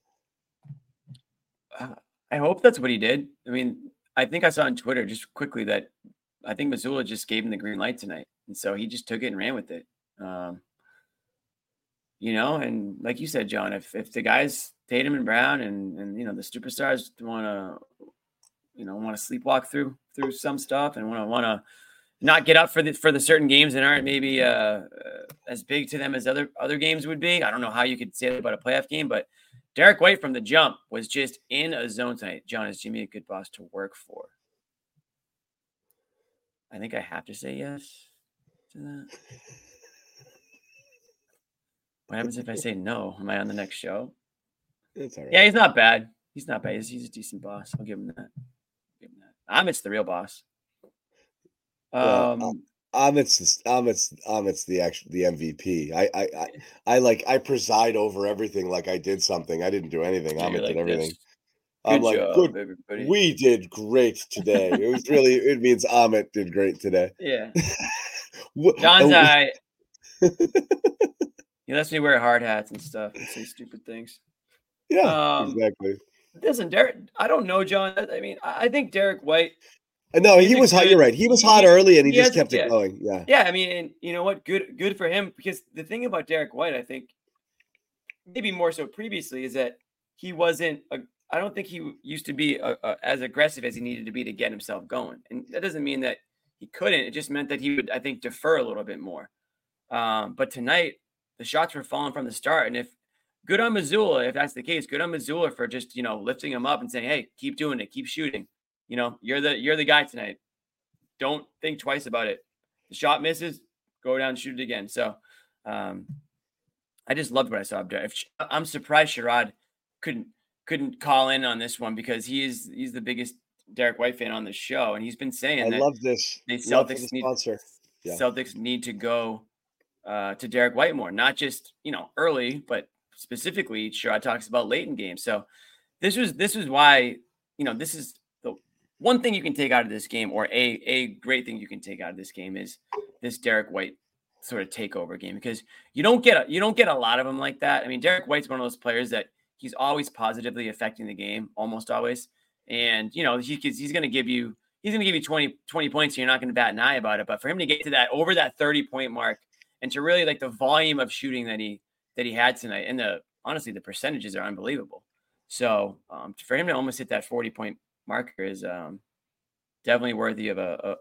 I hope that's what he did. I mean, I think I saw on Twitter just quickly that I think Missoula just gave him the green light tonight. And so he just took it and ran with it. And like you said, John, if the guys Tatum and Brown and the superstars want to sleepwalk through some stuff and want to not get up for the certain games that aren't maybe as big to them as other games would be. I don't know how you could say that about a playoff game, but Derek White from the jump was just in a zone tonight. John, is Jimmy a good boss to work for? I think I have to say yes to that. What happens if I say no? Am I on the next show? It's all right. Yeah, he's not bad. He's not bad. He's a decent boss. I'll give him that. Amit's the real boss. Amit's the MVP. I preside over everything like I did something. I didn't do anything. Amit did everything. I'm like, job, everybody. We did great today. It means Amit did great today. Yeah. John's eye. He lets me wear hard hats and stuff and say stupid things. Yeah, exactly. Listen, Derek, I don't know, John. I mean, I think Derek White. No, he was hot. You're right. He was hot early, and he just kept it going. Yeah. Yeah, I mean, and you know what? Good for him, because the thing about Derek White, I think, maybe more so previously, is that he wasn't. I don't think he used to be as aggressive as he needed to be to get himself going, and that doesn't mean that he couldn't. It just meant that he would, I think, defer a little bit more. But tonight, the shots were falling from the start, and good on Mazzulla, if that's the case, good on Mazzulla for just lifting him up and saying, "Hey, keep doing it, keep shooting. You're the guy tonight. Don't think twice about it. The shot misses, go down, shoot it again." So, I just loved what I saw there. I'm surprised Sherrod couldn't call in on this one, because he's the biggest Derek White fan on the show, and he's been saying that love this. Celtics need to go to Derek White more, not just early, but specifically Sherrod talks about late in games. So this was why this is the one thing you can take out of this game, or a great thing you can take out of this game, is this Derek White sort of takeover game, because you don't get a lot of them like that. I mean, Derek White's one of those players that he's always positively affecting the game, almost always. And, he's going to give you 20 points, and you're not going to bat an eye about it. But for him to get to over that 30-point mark, and to really like the volume of shooting that he had tonight, and honestly, the percentages are unbelievable. So for him to almost hit that 40-point marker is definitely worthy of a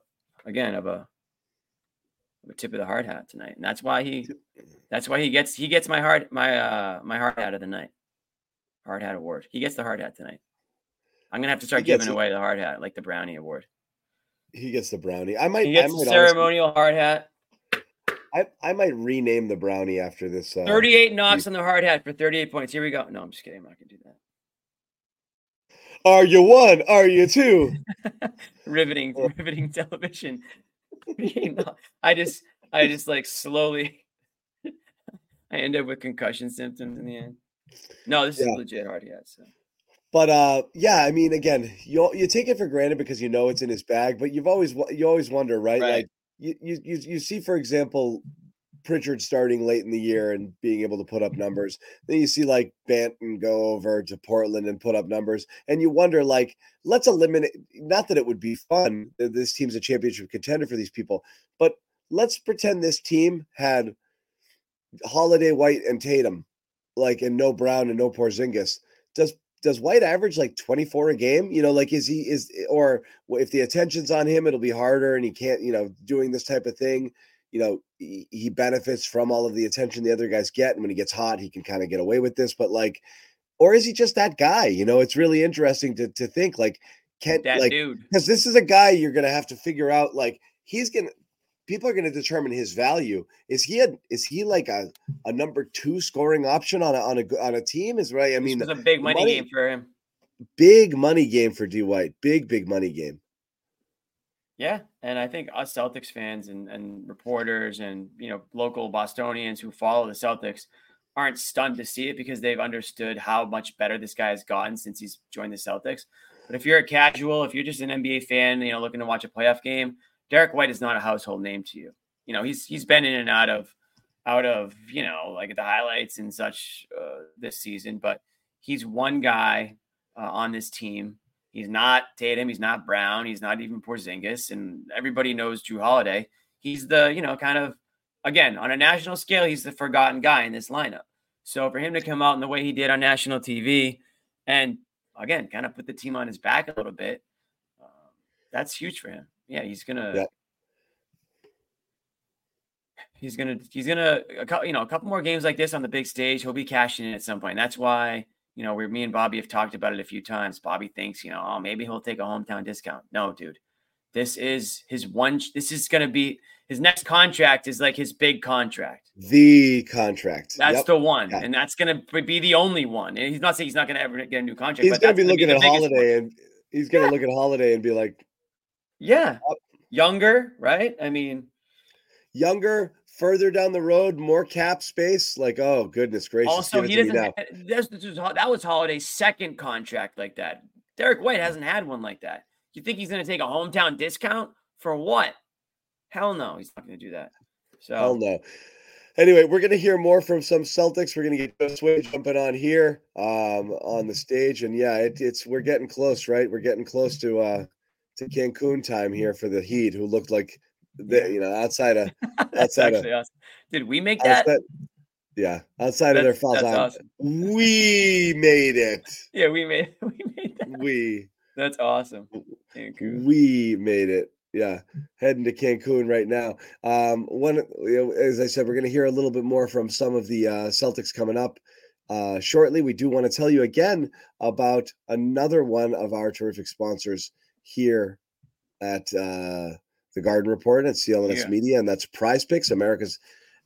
tip of the hard hat tonight. And that's why he gets my hard hat of the night. Hard hat award. He gets the hard hat tonight. I'm gonna have to start giving away the hard hat, like the brownie award. He gets the brownie. He gets the ceremonial hard hat. I might rename the brownie after this. 38 knocks on the hard hat for 38 points. Here we go. No, I'm just kidding. I'm not gonna do that. Are you one? Are you two? riveting television. I just like slowly. I end up with concussion symptoms in the end. No, this is legit hard hat. So. But yeah, I mean, again, you take it for granted because it's in his bag, but you always wonder, right? Like you see, for example, Pritchard starting late in the year and being able to put up numbers. Then you see like Banton go over to Portland and put up numbers, and you wonder, like, let's eliminate. Not that it would be fun. This team's a championship contender for these people, but let's pretend this team had Holiday, White, and Tatum, like, and no Brown and no Porzingis. Does White average like 24 a game? Like, or if the attention's on him, it'll be harder, and he can't, doing this type of thing. He benefits from all of the attention the other guys get, and when he gets hot, he can kind of get away with this. But like, or is he just that guy? It's really interesting to think, like, dude, because this is a guy you're gonna have to figure out. Like, people are gonna determine his value. Is he like a number 2 scoring option on a team? Is right. I mean, it's a big money game for him. Big money game for D White. Big money game. Yeah, and I think us Celtics fans and reporters and local Bostonians who follow the Celtics aren't stunned to see it, because they've understood how much better this guy has gotten since he's joined the Celtics. But if you're a casual, if you're just an NBA fan, looking to watch a playoff game, Derek White is not a household name to you. He's been in and out of like the highlights and such this season, but he's one guy on this team. He's not Tatum. He's not Brown. He's not even Porzingis. And everybody knows Jrue Holiday. He's the, kind of, again, on a national scale, he's the forgotten guy in this lineup. So for him to come out in the way he did on national TV and, again, kind of put the team on his back a little bit, that's huge for him. Yeah, he's going to a couple more games like this on the big stage. He'll be cashing in at some point. That's why, me and Bobby have talked about it a few times. Bobby thinks, maybe he'll take a hometown discount. No, dude, this is this is going to be his next contract is like his big contract. The contract. That's the one. Yeah. And that's going to be the only one. And he's not saying he's not going to ever get a new contract. He's going to be looking at Holiday and he's going to look at Holiday and be like, younger, right? I mean, younger, further down the road, more cap space. Like, oh, goodness gracious. Also, he doesn't. That was Holiday's second contract like that. Derek White hasn't had one like that. You think he's going to take a hometown discount for what? Hell no, he's not going to do that. So hell no. Anyway, we're going to hear more from some Celtics. We're going to get Joe Sway jumping on here on the stage, and we're getting close, right? We're getting close to Cancun time here for the Heat, who looked like outside of awesome. Did we make that? Outside of their foul time, awesome. We made it. Yeah, we made that. That's awesome. Cancun. We made it. Yeah, heading to Cancun right now. As I said, we're going to hear a little bit more from some of the Celtics coming up shortly. We do want to tell you again about another one of our terrific sponsors here at the Garden Report at CLNS Media, and that's Prize Picks, America's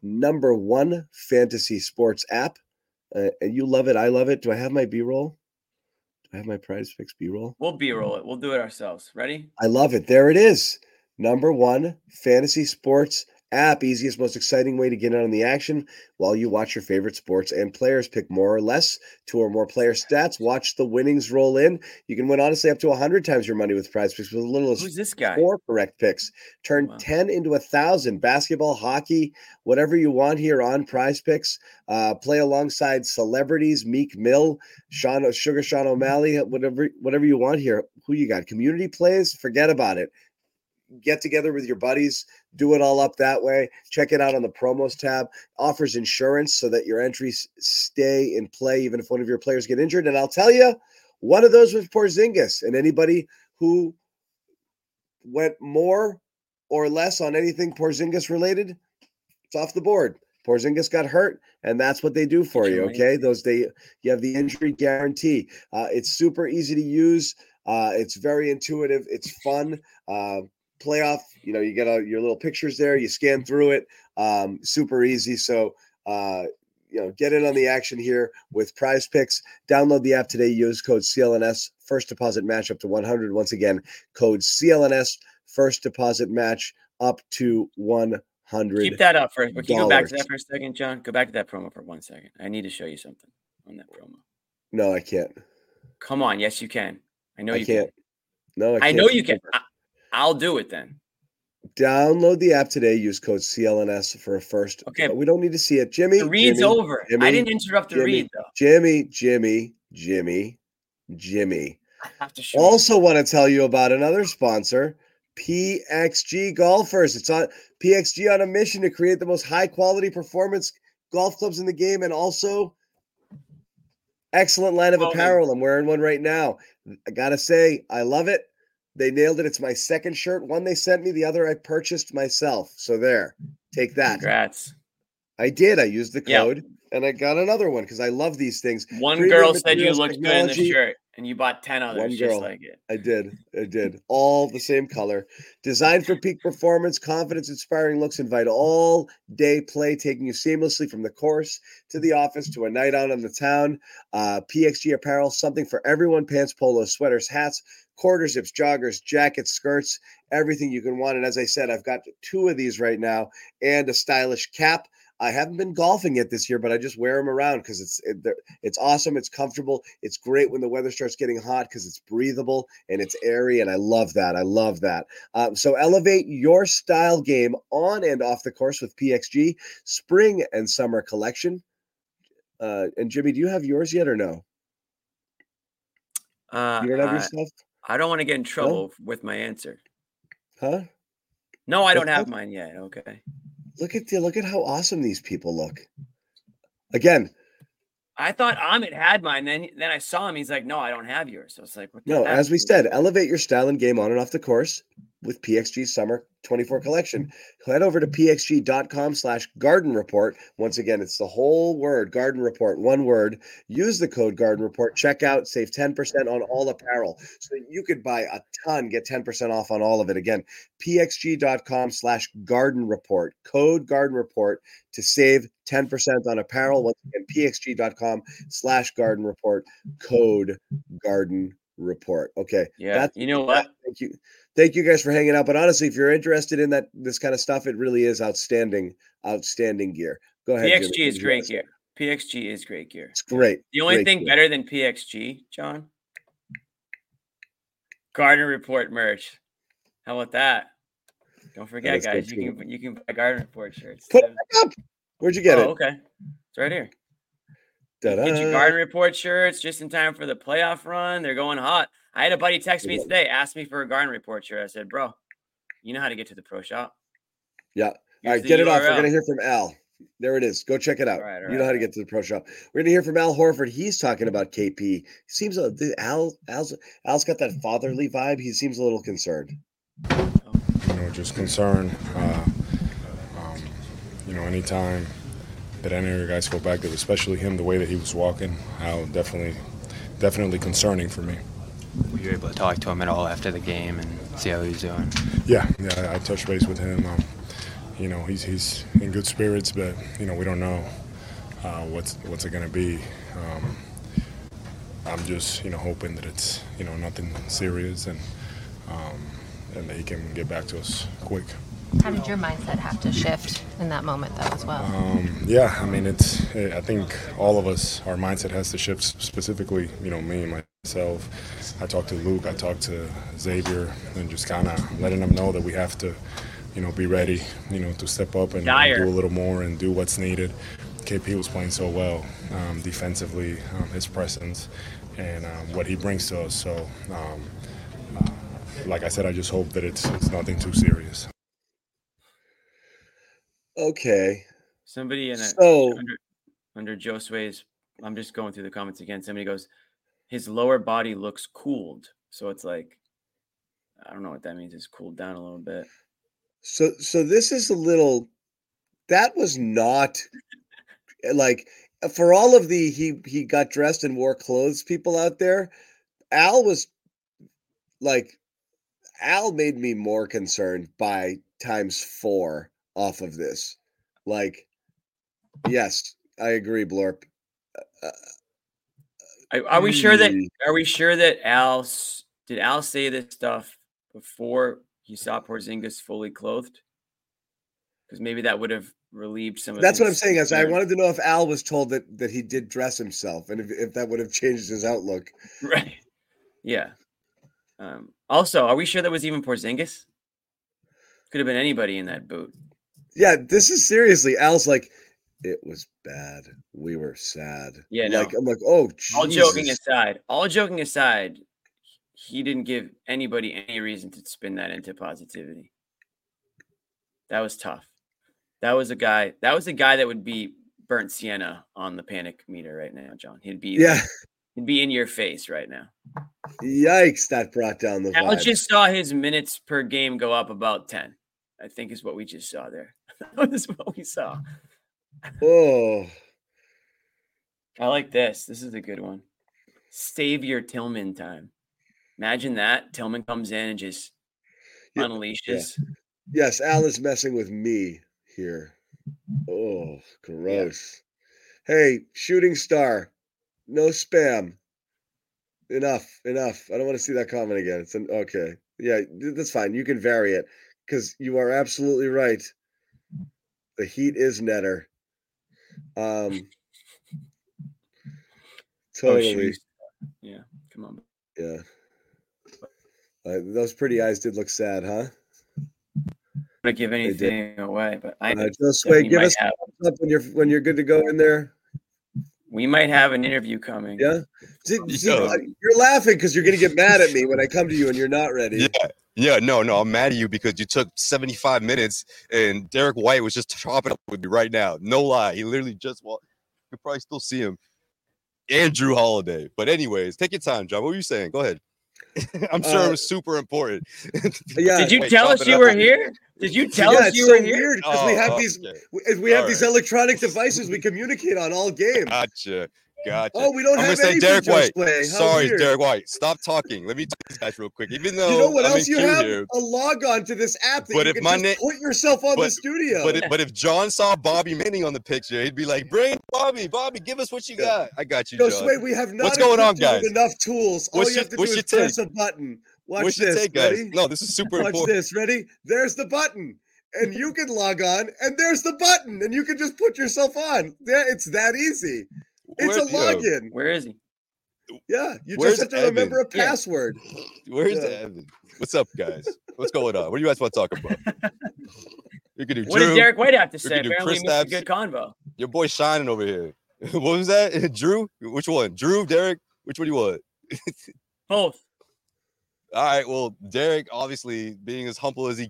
#1 fantasy sports app. And you love it. I love it. Do I have my B-roll? I have my Prize Picks B-roll. We'll B-roll it. We'll do it ourselves. Ready? I love it. There it is. #1 fantasy sports app. Easiest, most exciting way to get in on the action while you watch your favorite sports and players. Pick more or less, 2 or more player stats. Watch the winnings roll in. You can win, honestly, up to 100 times your money with Prize Picks with as little as Who's this guy? 4 correct picks. Turn 10 into 1,000. Basketball, hockey, whatever you want here on Prize Picks. Play alongside celebrities, Meek Mill, Sean O'Malley, whatever you want here. Who you got? Community plays? Forget about it. Get together with your buddies, do it all up that way. Check it out on the promos tab. Offers insurance so that your entries stay in play even if one of your players get injured. And I'll tell you, one of those was Porzingis, and anybody who went more or less on anything Porzingis related, it's off the board. Porzingis got hurt, and that's what they do for you. Okay, you have the injury guarantee. It's super easy to use. It's very intuitive. It's fun. Playoff, you get your little pictures there. You scan through it. Super easy. So, get in on the action here with Prize Picks. Download the app today. Use code CLNS. First deposit match up to 100. Once again, code CLNS. First deposit match up to 100. Keep that up first. But can you go back to that for a second, John? Go back to that promo for 1 second. I need to show you something on that promo. No, I can't. Come on. Yes, you can. I know you can't. Can. No, I know you can. I'll do it then. Download the app today. Use code CLNS for a first. Okay. We don't need to see it. Jimmy. The read's over. I didn't interrupt the read, though. Jimmy. I have to show also want to tell you about another sponsor, PXG Golfers. It's on PXG on a mission to create the most high-quality performance golf clubs in the game, and also excellent line of apparel. I'm wearing one right now. I got to say, I love it. They nailed it. It's my second shirt. One they sent me, the other I purchased myself. So there, take that. Congrats. I did. I used the code and I got another one because I love these things. One girl said you looked good in the shirt and you bought 10 others just like it. I did. All the same color. Designed for peak performance, confidence, inspiring looks. Invite all day play, taking you seamlessly from the course to the office to a night out on the town. PXG apparel, something for everyone. Pants, polos, sweaters, hats, quarter zips, joggers, jackets, skirts, everything you can want. And as I said, I've got 2 of these right now and a stylish cap. I haven't been golfing yet this year, but I just wear them around because it's awesome. It's comfortable. It's great when the weather starts getting hot because it's breathable and it's airy, and I love that. So elevate your style game on and off the course with PXG Spring and Summer Collection. And Jimmy, do you have yours yet or no? You don't have your stuff? I don't want to get in trouble with my answer. Huh? No, I don't have mine yet. Okay. Look at how awesome these people look. Again, I thought Amit had mine. Then I saw him. He's like, no, I don't have yours. So it's like, what the No, heck? as we said, elevate your style and game on and off the course with PXG's Summer 24 collection. Head over to pxg.com/garden report. Once again, it's the whole word, garden report, one word. Use the code garden report. Check out, save 10% on all apparel. So you could buy a ton, get 10% off on all of it. Again, pxg.com/garden report, code garden report to save 10% on apparel. Once again, pxg.com/garden report, code garden report. Okay. Yeah. You know what? Thank you guys for hanging out. But honestly, if you're interested in this kind of stuff, it really is outstanding gear. Go ahead. PXG Jimmy. is great gear. PXG is great gear. It's great. The only great thing gear. better than PXG, John, Garden Report merch. How about that? Don't forget, guys. You can buy Garden Report shirts. Put it back up. Where'd you get it? Okay, it's right here. Ta-da. Get your Garden Report shirts just in time for the playoff run. They're going hot. I had a buddy text me today, asked me for a Garden Report shirt. I said, bro, you know how to get to the pro shop. Yeah. All Here's right, the get it off. URL. We're going to hear from Al. There it is. Go check it out. All right, you know how to get to the pro shop. We're going to hear from Al Horford. He's talking about KP. He seems Al's got that fatherly vibe. He seems a little concerned. Just concerned. Anytime that any of your guys go back there, especially him, the way that he was walking, Al, definitely concerning for me. Were you able to talk to him at all after the game and see how he's doing? Yeah, I touched base with him. He's in good spirits, but we don't know what's it going to be. I'm just hoping that it's nothing serious and that he can get back to us quick. How did your mindset have to shift in that moment, though, as well? I think all of us, our mindset has to shift. Specifically, me and myself. I talked to Luke, I talked to Xavier, and just kind of letting them know that we have to, be ready, to step up and do a little more and do what's needed. KP was playing so well defensively, his presence and what he brings to us. So, like I said, I just hope that it's nothing too serious. Okay. Somebody under Joe Sway's, I'm just going through the comments again. Somebody goes, his lower body looks cooled. So it's like, I don't know what that means. It's cooled down a little bit. So this is a little, that was not like, for all of the, he got dressed and wore clothes people out there, Al made me more concerned by ×4 off of this. Like, yes, I agree, Blorp. Are we sure that did Al say this stuff before he saw Porzingis fully clothed? Because maybe that would have relieved some of That's what I'm his saying. Is I concern. wanted to know if Al was told that he did dress himself, and if that would have changed his outlook. Right. Yeah. Also, are we sure that was even Porzingis? Could have been anybody in that boot. Yeah, this is seriously. Al's like, it was bad. We were sad. Yeah, I'm like, oh, Jesus. All joking aside, he didn't give anybody any reason to spin that into positivity. That was tough. That was a guy that would be burnt sienna on the panic meter right now, John. He'd be in your face right now. Yikes, that brought down the Al vibe. just saw his minutes per game go up about 10. I think is what we just saw there. That is what we saw. Oh. I like this. This is a good one. Savior Tillman time. Imagine that. Tillman comes in and just unleashes. Yeah. Yes, Al is messing with me here. Oh, gross. Yeah. Hey, shooting star. No spam. Enough. I don't want to see that comment again. Okay. Yeah, that's fine. You can vary it because you are absolutely right. The heat is netter. Totally. Yeah, come on. Yeah. Those pretty eyes did look sad, huh? I'm not give anything away, but I just wait. Give us up when you're good to go in there. We might have an interview coming. Yeah. You're laughing because you're going to get mad at me when I come to you and you're not ready. Yeah. No. I'm mad at you because you took 75 minutes and Derek White was just chopping up with me right now. No lie. He literally just walked. You could probably still see him. and Drew Holiday. But anyways, take your time, John. What were you saying? Go ahead. I'm sure it was super important. Yeah. Did you tell us you were here? Did you tell us you were here? Weird because we have these these electronic devices we communicate on all game. Gotcha. Oh, we don't have any Derek White. Play. Sorry, Derek White. Stop talking. Let me tell you guys real quick. Even though you know what I'm else you have? here, a log on to this app that you can just put yourself on the studio. But if John saw Bobby Manning on the picture, he'd be like, "Bring Bobby. Bobby, give us what you got." I got you, John. Sway, we have not. What's going on, guys? Enough tools. All you have to do is press a button. Watch this. Take, ready? No, this is super important. Watch this. Ready? There's the button. And you can log on, and there's the button, and you can just put yourself on. It's that easy. It's a login. Where is he? Yeah, you just have to remember a password. Where's Evan? What's up, guys? What's going on? What do you guys want to talk about? You can do what did Derek White have to say? Apparently, we missed a good convo. Your boy shining over here. What was that? Drew? Which one? Drew? Derek? Which one do you want? Both. All right. Well, Derek, obviously being as humble as he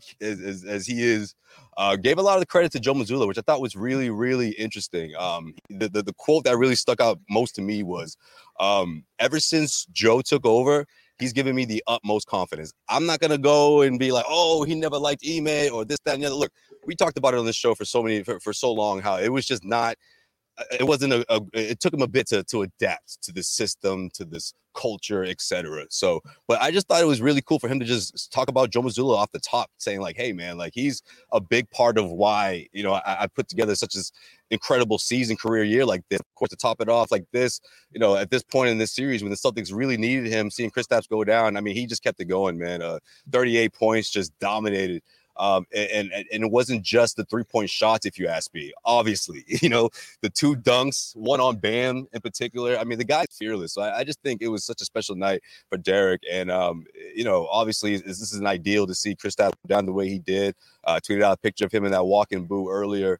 is, gave a lot of the credit to Joe Mazzulla, which I thought was really, really interesting. The quote that really stuck out most to me was, ever since Joe took over, he's given me the utmost confidence. I'm not gonna go and be like, oh, he never liked Ime or this, that, and the other. Look, we talked about it on this show for so long, how it was just not. It wasn't it took him a bit to adapt to this system, to this culture, etc. So, but I just thought it was really cool for him to just talk about Joe Mazzulla off the top, saying like, hey man, like he's a big part of why, I put together such an incredible season career year like this. Of course, to top it off like this, at this point in this series when the Celtics really needed him, seeing Kristaps go down, I mean, he just kept it going, man. 38 points, just dominated. And it wasn't just the 3-point shots, if you ask me. Obviously, the 2 dunks, one on Bam in particular. I mean, the guy's fearless. So I just think it was such a special night for Derek. And obviously, this is an ideal to see Kristaps down the way he did. Tweeted out a picture of him in that walking boot earlier.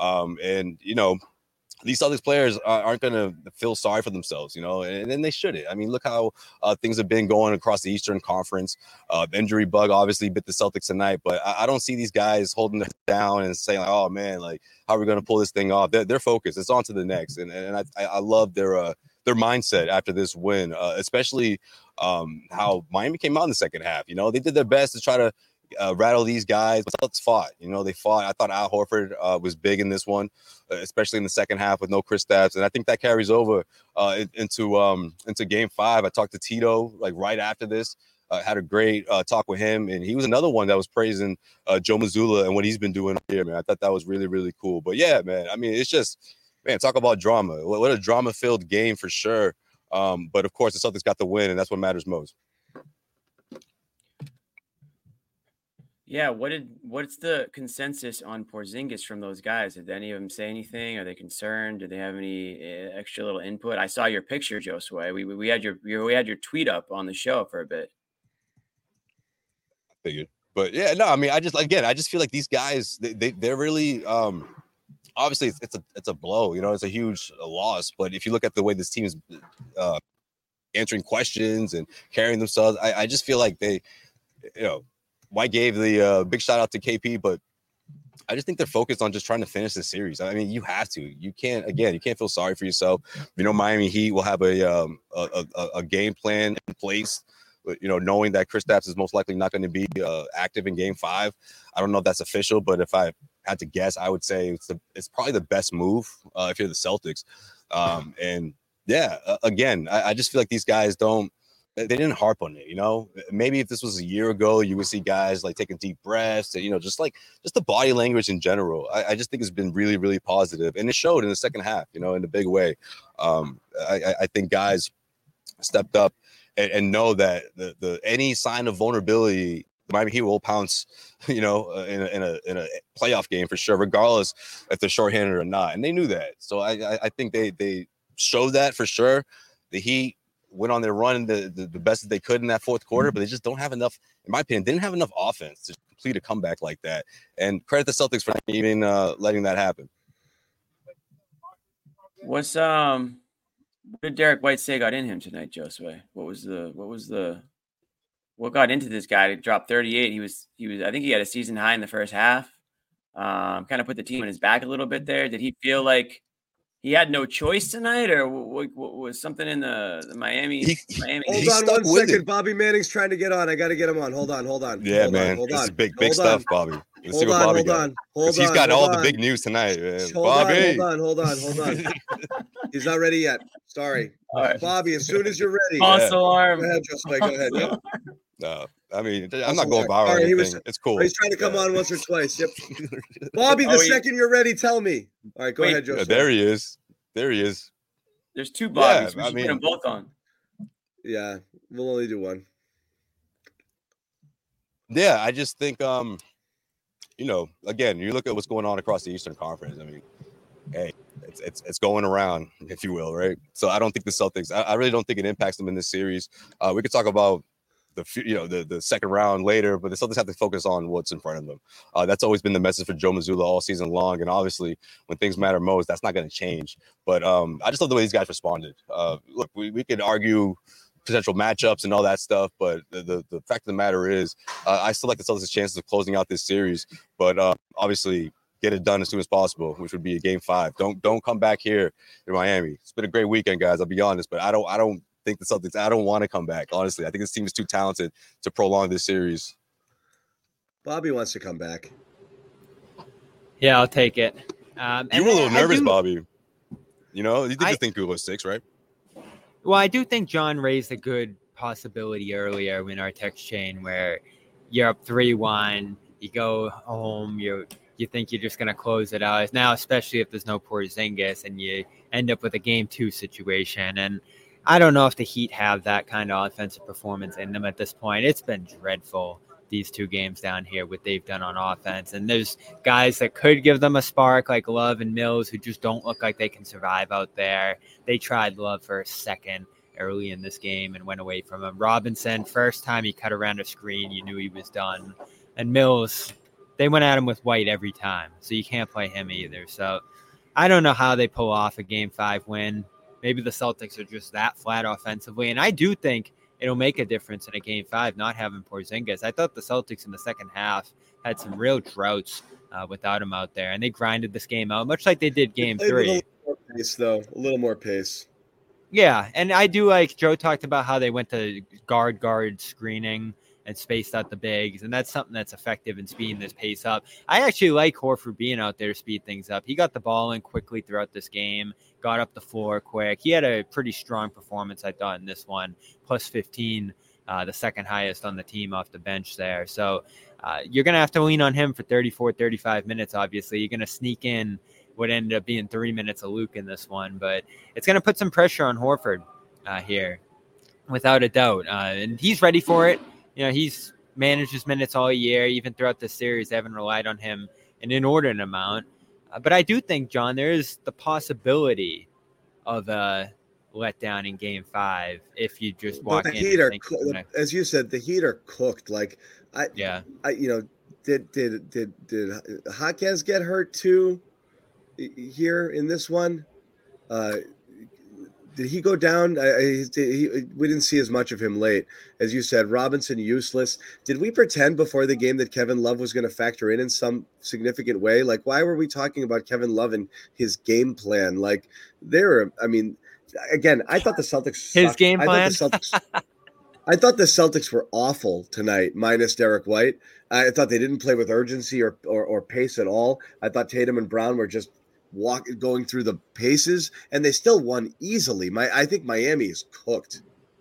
These Celtics players aren't going to feel sorry for themselves, and then they shouldn't. I mean, look how things have been going across the Eastern Conference. The injury bug obviously bit the Celtics tonight, but I don't see these guys holding it down and saying, like, oh, man, like, how are we going to pull this thing off? They're focused. It's on to the next. And I love their mindset after this win, especially how Miami came out in the second half. They did their best to try to rattle these guys, but Celtics fought. They fought. I thought Al Horford was big in this one, especially in the second half with no Kristaps, and I think that carries over into Game 5. I talked to Tito like right after this. Had a great talk with him, and he was another one that was praising Joe Mazzulla and what he's been doing here, man. I thought that was really, really cool. But yeah, man, I mean, it's just, man, talk about drama. What a drama-filled game for sure. But of course, the Celtics got the win, and that's what matters most. Yeah, what's the consensus on Porzingis from those guys? Did any of them say anything? Are they concerned? Do they have any extra little input? I saw your picture, Josue. We had your tweet up on the show for a bit. I figured, but yeah, no, I mean, I just feel like these guys they're really obviously it's a blow, it's a huge loss. But if you look at the way this team is answering questions and carrying themselves, I just feel like they, White gave the big shout out to KP, but I just think they're focused on just trying to finish the series. I mean, you have to. You can't feel sorry for yourself. Miami Heat will have a game plan in place, knowing that Kristaps is most likely not going to be active in Game 5. I don't know if that's official, but if I had to guess, I would say it's probably the best move if you're the Celtics. And yeah, again, I just feel like these guys they didn't harp on it, Maybe if this was a year ago, you would see guys like taking deep breaths and, just the body language in general. I just think it's been really, really positive. And it showed in the second half, in a big way. I think guys stepped up and know that the any sign of vulnerability, Miami Heat will pounce, in a playoff game for sure, regardless if they're shorthanded or not. And they knew that. So I think they showed that for sure. The Heat went on their run the best that they could in that fourth quarter, but they just don't have enough, in my opinion, didn't have enough offense to complete a comeback like that. And credit the Celtics for not even letting that happen. What did Derek White say got in him tonight, Josue? What got into this guy to drop 38? He was I think he had a season high in the first half. Kind of put the team on his back a little bit there. Did he feel like he had no choice tonight, or what was something in the Miami? Hold on 1 second. Bobby Manning's trying to get on. I got to get him on. Hold on. Yeah, man. This is big stuff, Bobby. Let's see what Bobby got. He's got all the big news tonight, man. Bobby. Hold on. He's not ready yet. Sorry. Right. Bobby, as soon as you're ready. False alarm. Go ahead, Josue. Go ahead. Yep. No, I mean, I'm not going viral or anything. It's cool. He's trying to come on once or twice. Yep. Bobby, the second you're ready, tell me. All right, go ahead, Josue. There he is. There's two Bobbies. We should put them both on. Yeah, we'll only do one. Yeah, I just think, again, you look at what's going on across the Eastern Conference. I mean, hey, it's going around, if you will, right? So I don't think the Celtics. I really don't think it impacts them in this series. We could talk about the second round later, but the Celtics have to focus on what's in front of them. That's always been the message for Joe Mazzulla all season long, and obviously when things matter most, that's not going to change. But I just love the way these guys responded. Look, we could argue potential matchups and all that stuff, but the fact of the matter is, I still like the Celtics' chances of closing out this series, but obviously get it done as soon as possible, which would be a Game 5. Don't come back here in Miami. It's been a great weekend, guys. I'll be honest, but I don't think the Celtics. I don't want to come back. Honestly, I think this team is too talented to prolong this series. Bobby wants to come back. Yeah, I'll take it. You were a little nervous, Bobby. You think this thing could go 6, right? Well, I do think John raised a good possibility earlier in our text chain where you're up 3-1, you go home, you think you're just going to close it out. Now, especially if there's no Porzingis and you end up with a Game 2 situation. And I don't know if the Heat have that kind of offensive performance in them at this point. It's been dreadful, these 2 games down here, what they've done on offense. And there's guys that could give them a spark like Love and Mills who just don't look like they can survive out there. They tried Love for a second early in this game and went away from him. Robinson, first time he cut around a screen, you knew he was done. And Mills, they went at him with White every time, so you can't play him either. So I don't know how they pull off a Game 5 win. Maybe the Celtics are just that flat offensively. And I do think it'll make a difference in a Game 5 not having Porzingis. I thought the Celtics in the second half had some real droughts without him out there, and they grinded this game out, much like they did Game 3. A little more pace, though. A little more pace. Yeah, and I do like Joe talked about how they went to guard screening and spaced out the bigs, and that's something that's effective in speeding this pace up. I actually like Horford being out there to speed things up. He got the ball in quickly throughout this game, got up the floor quick. He had a pretty strong performance, I thought, in this one, plus 15, the second highest on the team off the bench there. So you're going to have to lean on him for 34, 35 minutes, obviously. You're going to sneak in what ended up being 3 minutes of Luke in this one, but it's going to put some pressure on Horford here, without a doubt. And he's ready for it. He's managed his minutes all year, even throughout the series. They haven't relied on him an inordinate amount. But I do think, John, there is the possibility of a letdown in Game 5 if you just walk in. Heat are, as you said, the Heat are cooked. Like, did Jaquez get hurt too here in this one? Did he go down? We didn't see as much of him late. As you said, Robinson useless. Did we pretend before the game that Kevin Love was going to factor in some significant way? Like, why were we talking about Kevin Love and his game plan? Like, again, I thought the Celtics sucked. His game plan? I thought the Celtics were awful tonight, minus Derek White. I thought they didn't play with urgency or pace at all. I thought Tatum and Brown were just going through the paces, and they still won easily. I think Miami is cooked.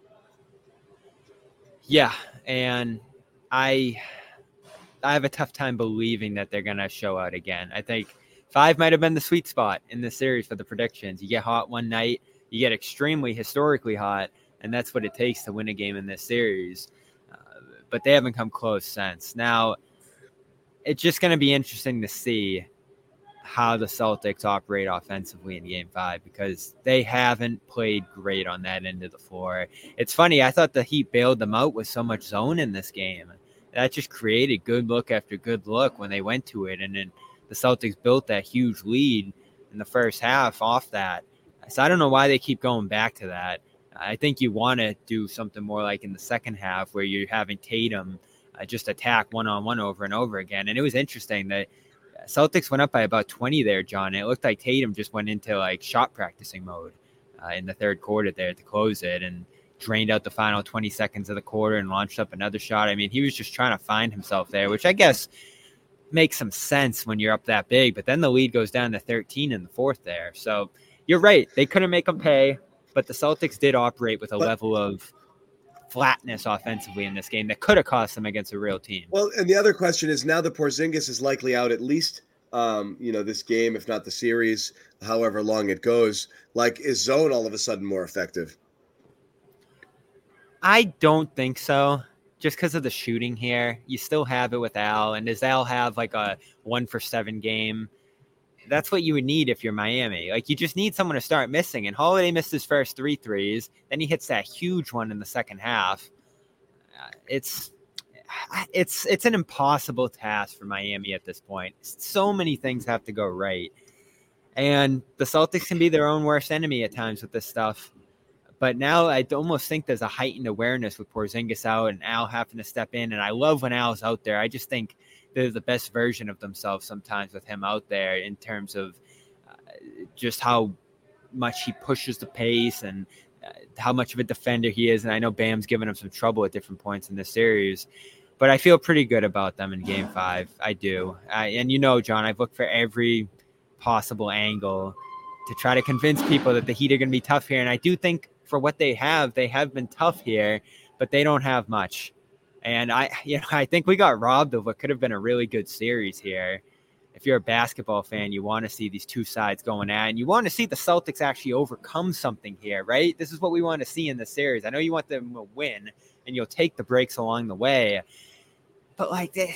Yeah, and I have a tough time believing that they're going to show out again. I think 5 might have been the sweet spot in this series for the predictions. You get hot one night, you get extremely historically hot, and that's what it takes to win a game in this series. But they haven't come close since. Now, it's just going to be interesting to see how the Celtics operate offensively in Game 5 because they haven't played great on that end of the floor. It's funny, I thought the Heat bailed them out with so much zone in this game. That just created good look after good look when they went to it, and then the Celtics built that huge lead in the first half off that. So I don't know why they keep going back to that. I think you want to do something more like in the second half where you're having Tatum just attack one-on-one over and over again. And it was interesting that Celtics went up by about 20 there, John. It looked like Tatum just went into like shot practicing mode in the third quarter there to close it and drained out the final 20 seconds of the quarter and launched up another shot. I mean, he was just trying to find himself there, which I guess makes some sense when you're up that big. But then the lead goes down to 13 in the fourth there. So you're right. They couldn't make them pay, but the Celtics did operate with a level of flatness offensively in this game that could have cost them against a real team. Well, and the other question is now that Porzingis is likely out at least, this game, if not the series, however long it goes, like, is zone all of a sudden more effective? I don't think so. Just because of the shooting here, you still have it with Al. And does Al have like a 1-for-7 game? That's what you would need if you're Miami. Like, you just need someone to start missing. And Holiday missed his first 3 threes. Then he hits that huge one in the second half. It's an impossible task for Miami at this point. So many things have to go right. And the Celtics can be their own worst enemy at times with this stuff. But now I almost think there's a heightened awareness with Porzingis out and Al having to step in. And I love when Al's out there. I just think they're the best version of themselves sometimes with him out there in terms of just how much he pushes the pace and how much of a defender he is. And I know Bam's given him some trouble at different points in this series. But I feel pretty good about them in Game 5. I do. And John, I've looked for every possible angle to try to convince people that the Heat are going to be tough here. And I do think for what they have been tough here, but they don't have much. And I think we got robbed of what could have been a really good series here. If you're a basketball fan, you want to see these two sides going at it, and you want to see the Celtics actually overcome something here, right? This is what we want to see in the series. I know you want them to win, and you'll take the breaks along the way. But,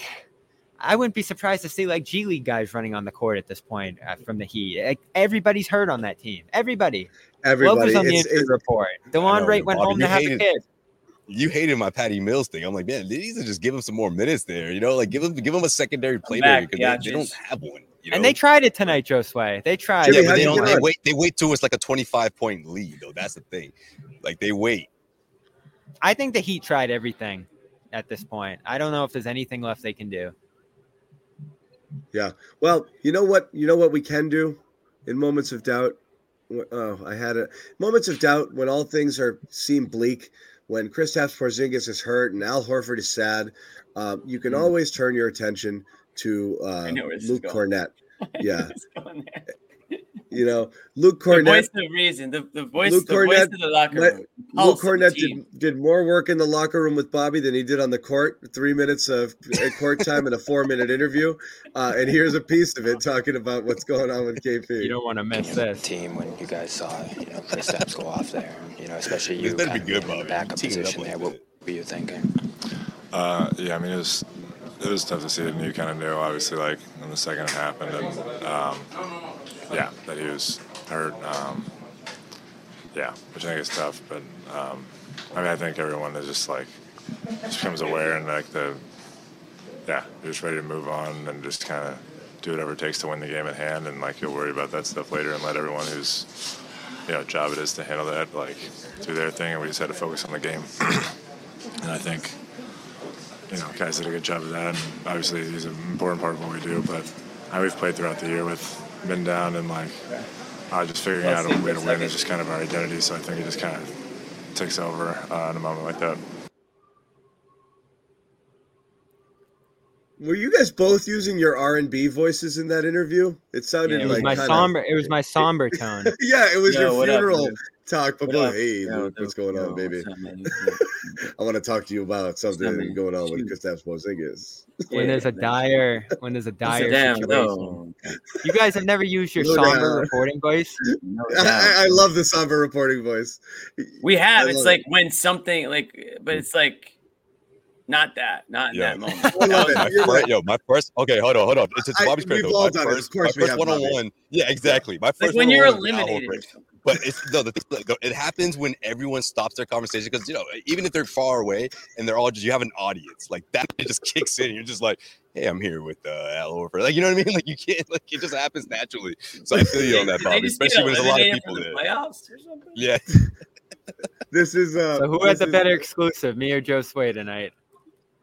I wouldn't be surprised to see, G League guys running on the court at this point from the Heat. Everybody's hurt on that team. Everybody. Everybody. Love was on the injury report. DeLon Wright went home to have a kid. You hated my Patty Mills thing. I'm like, man, they need to just give him some more minutes there. Give him a secondary play there because they don't have one. And they tried it tonight, Joe Sway. They tried. Yeah, but they wait till it's like a 25-point lead, though. That's the thing. They wait. I think the Heat tried everything at this point. I don't know if there's anything left they can do. Yeah. Well, you know what we can do in moments of doubt. Moments of doubt when all things seem bleak. When Kristaps Porzingis is hurt and Al Horford is sad, you can always turn your attention to Luke Cornett. Yeah. Luke Cornett. The voice of reason. The voice of the locker room. Luke Cornett did more work in the locker room with Bobby than he did on the court. 3 minutes of court time and a 4-minute interview. And here's a piece of it talking about what's going on with KP. You don't want to miss this. Team when you guys saw Kristaps go off there, especially you better be good, Bobby. Backup position there. What were you thinking? It was tough to see it, and you kind of knew, obviously, when the second happened, and that he was hurt. Which I think is tough, but I think everyone is just becomes aware and you're just ready to move on and just kind of do whatever it takes to win the game at hand, and you'll worry about that stuff later and let everyone whose job it is to handle that do their thing, and we just had to focus on the game. And I think guys did a good job of that, and obviously he's an important part of what we do, but how we've played throughout the year with been down and just figuring out a way to win is just kind of our identity, so I think it just kind of takes over in a moment like that. Were you guys both using your R&B voices in that interview? It sounded it was my somber. It was my somber tone. Yeah, it was your funeral talk. But what's going on, baby? I want to talk to you about something going on with Kristaps Porzingis. When there's a dire situation. You guys have never used your somber reporting voice? I love the somber reporting voice. We have. It's when something but it's not that moment. My first. Okay, hold on. It's Bobby's credit. My first one-on-one. Yeah, exactly. My first when you're eliminated. But it happens when everyone stops their conversation because even if they're far away and they're all you have an audience that just kicks in. You're just hey, I'm here with Al Horford. You know what I mean? You can't. It just happens naturally. So I feel you on that, Bobby. Especially when there's a lot of people there. Playoffs or something? Yeah. This is. So who had the better exclusive, me or Joe Sway tonight?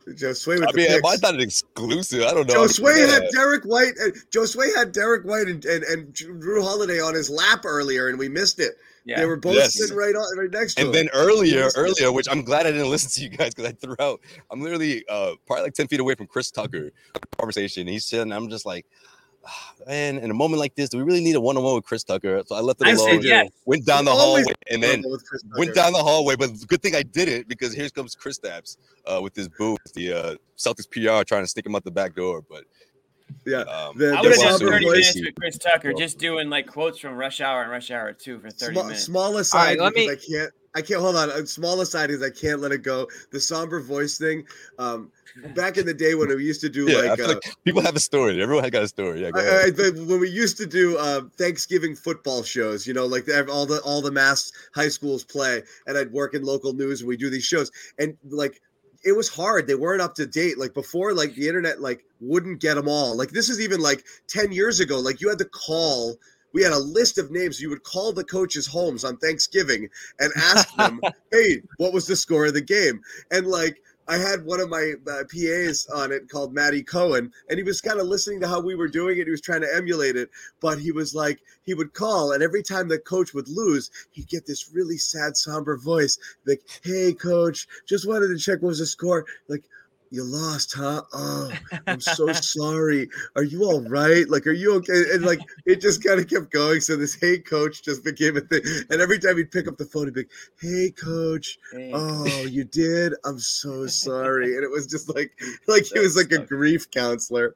Josue with I mean, picks. mine's not an exclusive. I don't know. Josue had Derek White. Josue had Derek White and Drew Holiday on his lap earlier, and we missed it. Yeah. They were both sitting right next to him. And then earlier, which I'm glad I didn't listen to you guys because I threw out. I'm literally probably like 10 feet away from Chris Tucker conversation. He's sitting. I'm just like, man, in a moment like this, do we really need a one-on-one with Chris Tucker? So I left it alone. Yes. Went down the hallway and then went down the hallway. But good thing I didn't because here comes Chris Stapps with his booth, the Celtics PR trying to sneak him out the back door. But yeah, I would have done 30 minutes with Chris Tucker, just doing like quotes from Rush Hour and Rush Hour 2 for 30 minutes. Small aside, because I can't hold on. Small aside is I can't let it go. The somber voice thing. Back in the day when we used to do I feel like people have a story. Everyone has got a story. Yeah, go ahead. When we used to do Thanksgiving football shows, like all the mass high schools play, and I'd work in local news and we do these shows, and like it was hard. They weren't up to date. Like before, like the internet like wouldn't get them all. Like this is even like 10 years ago. Like you had to call. We had a list of names. You would call the coaches' homes on Thanksgiving and ask them, "Hey, what was the score of the game?" And like. I had one of my PAs on it called Matty Cohen, and he was kind of listening to how we were doing it. He was trying to emulate it, but he was like, he would call, and every time the coach would lose, he'd get this really sad, somber voice, like, "Hey, coach, just wanted to check what was the score." Like, "You lost, huh? Oh, I'm so sorry. Are you all right? Like, are you okay?" And like, it just kind of kept going. So this "hey, coach" just became a thing. And every time he'd pick up the phone, he'd be like, "Hey, coach. Oh, you did? I'm so sorry." And it was just like he was like a grief counselor.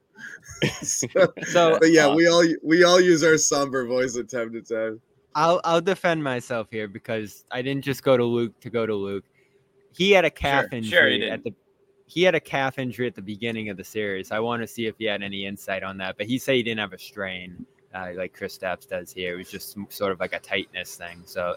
But yeah, we all use our somber voice at time to time. I'll defend myself here because I didn't just go to Luke to go to Luke. He had a calf injury He had a calf injury at the beginning of the series. I want to see if he had any insight on that, but he said he didn't have a strain like Chris Stapps does here. It was just sort of like a tightness thing. So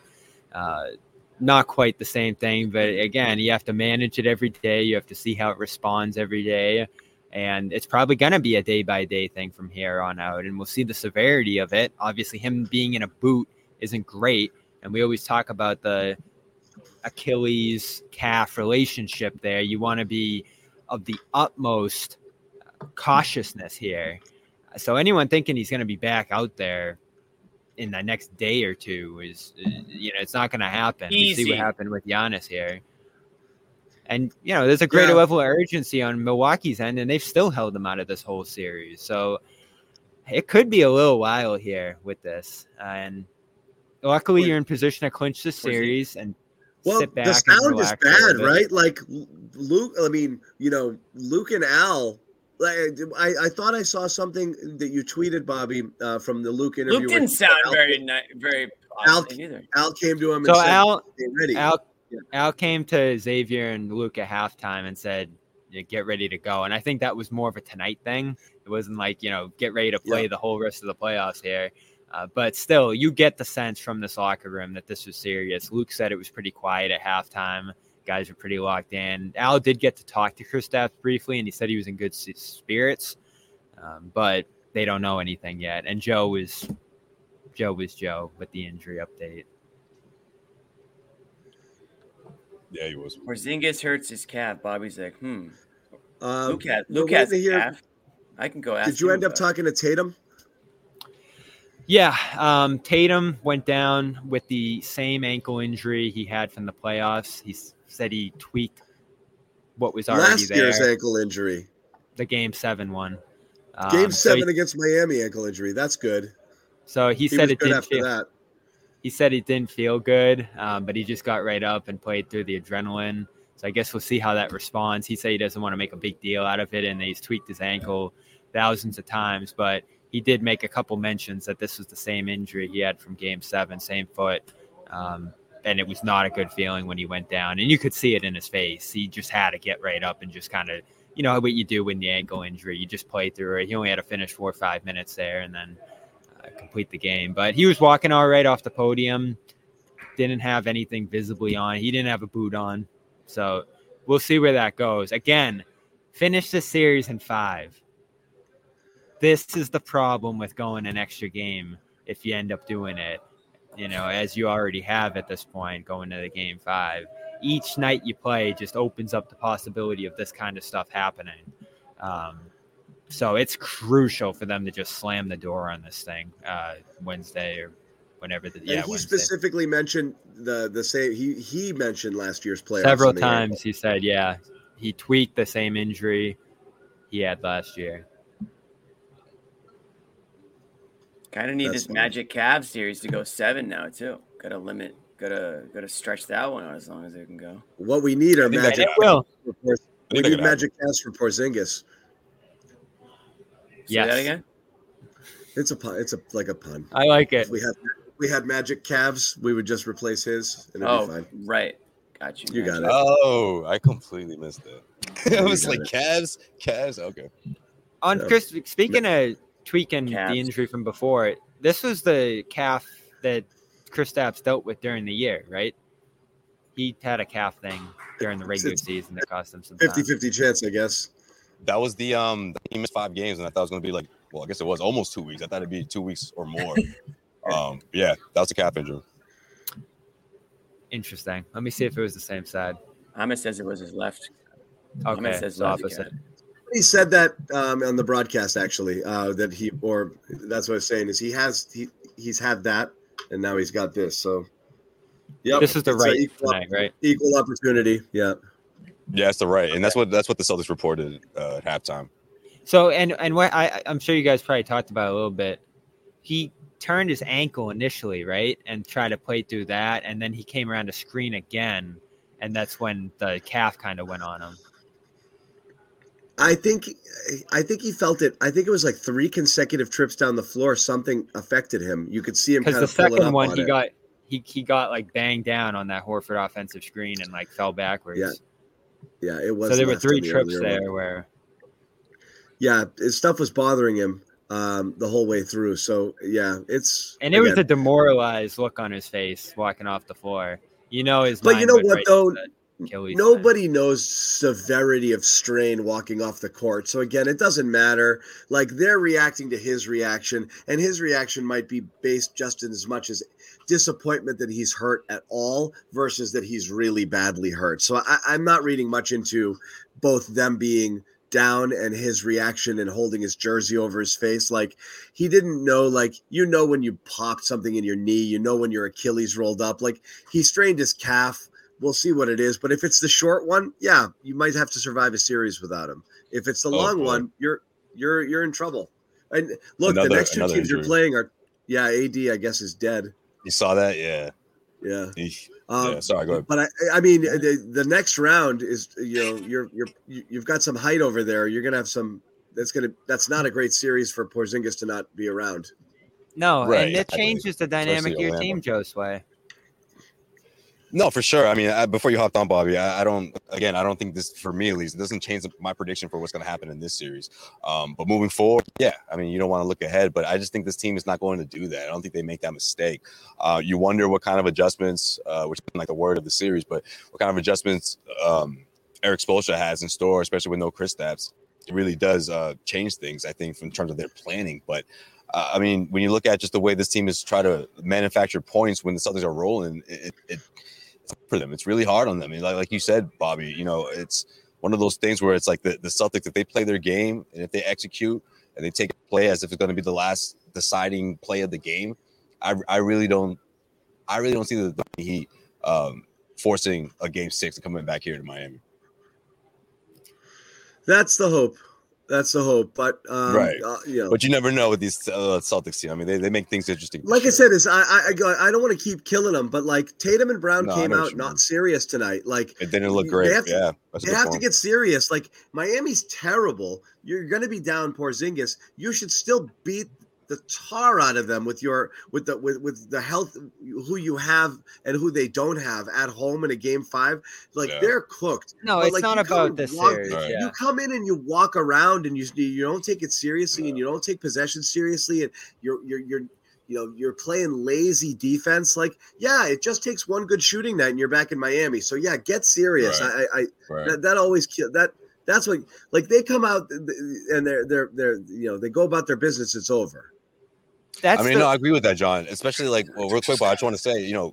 not quite the same thing, but again, you have to manage it every day. You have to see how it responds every day. And it's probably going to be a day-by-day thing from here on out, and we'll see the severity of it. Obviously, him being in a boot isn't great, and we always talk about the Achilles calf relationship there. You want to be of the utmost cautiousness here. So anyone thinking he's going to be back out there in the next day or two is, it's not going to happen. Easy. We see what happened with Giannis here. And, there's a greater level of urgency on Milwaukee's end, and they've still held them out of this whole series. So it could be a little while here with this. And luckily you're in position to clinch the series and sit back. The sound is bad, right? Like Luke, Luke and Al. I thought I saw something that you tweeted, Bobby, from the Luke interview. Luke didn't sound very positive either. Al came to him and said, Al came to Xavier and Luke at halftime and said, "Get ready to go." And I think that was more of a tonight thing. It wasn't like, get ready to play the whole rest of the playoffs here. But still, you get the sense from this locker room that this was serious. Luke said it was pretty quiet at halftime. Guys were pretty locked in. Al did get to talk to Chris Stapps briefly, and he said he was in good spirits. But they don't know anything yet. And Joe was Joe with the injury update. Yeah, he was. Porzingis hurts his calf. Bobby's like, Luke has a calf. I can go ask. Did you end up talking to Tatum? Yeah, Tatum went down with the same ankle injury he had from the playoffs. He said he tweaked what was already last there. Year's ankle injury. The Game 7 one. Game 7 against Miami ankle injury. That's good. So he said it didn't after that. He said it didn't feel good, but he just got right up and played through the adrenaline. So I guess we'll see how that responds. He said he doesn't want to make a big deal out of it, and he's tweaked his ankle thousands of times, but he did make a couple mentions that this was the same injury he had from Game 7, same foot. And it was not a good feeling when he went down. And you could see it in his face. He just had to get right up and just kind of, what you do with the ankle injury. You just play through it. He only had to finish 4 or 5 minutes there and then complete the game. But he was walking all right off the podium. Didn't have anything visibly on. He didn't have a boot on. So we'll see where that goes. Again, finish the series in 5. This is the problem with going an extra game if you end up doing it, as you already have at this point, going to the Game 5. each night you play just opens up the possibility of this kind of stuff happening. So it's crucial for them to just slam the door on this thing Wednesday or whenever. He specifically mentioned the same. He mentioned last year's playoffs several times. He said, yeah, he tweaked the same injury he had last year. Kind of need this Magic Cavs series to go 7 now too. Got to limit. Got to stretch that one out as long as they can go. What we need are Magic. We need Magic Cavs for Porzingis. Yes. Say that again. It's like a pun. I like it. If we had Magic Cavs, we would just replace his and it'd be fine. Right. Got you. You got it. Oh, I completely missed that. I was like, Cavs. Okay. On Chris, speaking of tweaking the injury from before, this was the calf that Kristaps dealt with during the year, right? He had a calf thing during the regular season that cost him some 50-50 chance, I guess. That was he missed 5 games, and I thought it was going to be like, well, I guess it was almost 2 weeks. I thought it'd be 2 weeks or more. Yeah, that was a calf injury. Interesting. Let me see if it was the same side. Ahmed says it was his left. Okay, it's opposite. He said that on the broadcast, actually, that that's what I was saying is he's had that, and now he's got this. So, yeah, this is the right tonight, right? Equal opportunity, yeah. Yeah, it's the right, and that's what the Celtics reported at halftime. So, and what I'm sure you guys probably talked about a little bit. He turned his ankle initially, right, and tried to play through that, and then he came around to screen again, and that's when the calf kind of went on him. I think he felt it. I think it was like 3 consecutive trips down the floor. Something affected him. You could see him because the second one he got like banged down on that Horford offensive screen and like fell backwards. Yeah, it was. So there were 3 trips there where. Yeah, his stuff was bothering him the whole way through. So yeah, was a demoralized look on his face walking off the floor. You know his. But you know what though. Achilles Nobody knows severity of strain walking off the court. So again, it doesn't matter. Like they're reacting to his reaction, and his reaction might be based just as much as disappointment that he's hurt at all versus that he's really badly hurt. So I'm not reading much into both them being down and his reaction and holding his jersey over his face. Like he didn't know, like, when you popped something in your knee, when your Achilles rolled up, like he strained his calf. We'll see what it is, but if it's the short one, yeah, you might have to survive a series without him. If it's the long one, you're in trouble. And look, the next 2 teams you're playing are, AD I guess is dead. You saw that, yeah. Sorry, go ahead. But I mean, the next round is you've got some height over there. You're gonna have some. That's not a great series for Porzingis to not be around. No, right. And it changes the dynamic of your team, Josue. No, for sure. I mean, before you hopped on, Bobby, I don't think this, for me at least, it doesn't change my prediction for what's going to happen in this series. But moving forward, yeah, I mean, you don't want to look ahead, but I just think this team is not going to do that. I don't think they make that mistake. You wonder what kind of adjustments, which is like the word of the series, but what kind of adjustments Erik Spoelstra has in store, especially with no Kristaps. It really does change things, I think, in terms of their planning. But I mean, when you look at just the way this team is trying to manufacture points when the Celtics are rolling, it's for them. It's really hard on them. I mean, like you said, Bobby, it's one of those things where it's like the Celtics, if they play their game and if they execute and they take a play as if it's going to be the last deciding play of the game, I really don't see the Heat forcing a game 6 and coming back here to Miami. That's the hope. But right. But you never know with these Celtics team. I mean, they make things interesting. Like sure. I said, is I don't want to keep killing them, but like Tatum and Brown came out not serious tonight. Like it didn't look great. They have to get serious. Like Miami's terrible. You're going to be down Porzingis. You should still beat the tar out of them with the health who you have and who they don't have at home in a game 5. Like they're cooked. No, it's not about this series. You come in and you walk around and you don't take it seriously and you don't take possession seriously and you're playing lazy defense. Like, it just takes one good shooting night and you're back in Miami. So get serious. Right. That always kills that. That's what, like, they come out and they're they go about their business. It's over. I agree with that, John. Especially real quick, but I just want to say,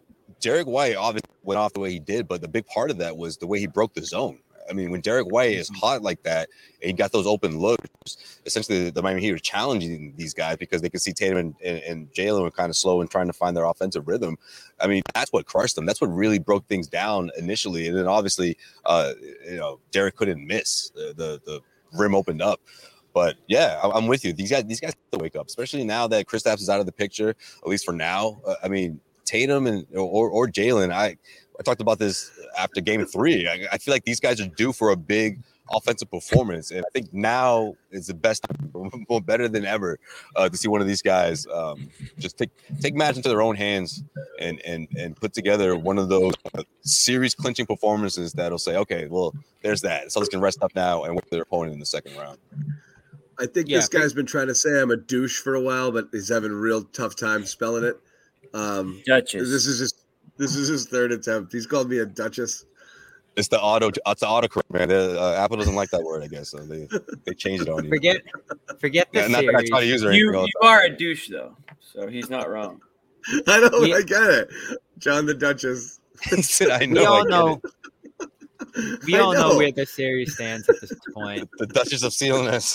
Derek White obviously went off the way he did, but the big part of that was the way he broke the zone. I mean, when Derek White is hot like that and he got those open looks, essentially the Miami Heat were challenging these guys because they could see Tatum and Jalen were kind of slow and trying to find their offensive rhythm. I mean, that's what crushed them. That's what really broke things down initially. And then obviously, Derek couldn't miss. The rim opened up. But yeah, I'm with you. These guys have to wake up, especially now that Kristaps is out of the picture, at least for now. I mean, Tatum or Jalen, I talked about this after game 3. I feel like these guys are due for a big offensive performance. And I think now is the best, more better than ever, to see one of these guys just take matters into their own hands and put together one of those series clinching performances that'll say, okay, well, there's that. Celtics can rest up now and wait for their opponent in the second round. I think this guy's been trying to say I'm a douche for a while, but he's having a real tough time spelling it. Duchess. This is his third attempt. He's called me a Duchess. It's the autocorrect, man. Apple doesn't like that word, I guess, so they changed it on you. Forget the not that I try to use it. You are a douche, though, so he's not wrong. I know, I get it. John the Duchess. He said, I know. We all know. We all know where the series stands at this point. The Duchess of CLNS.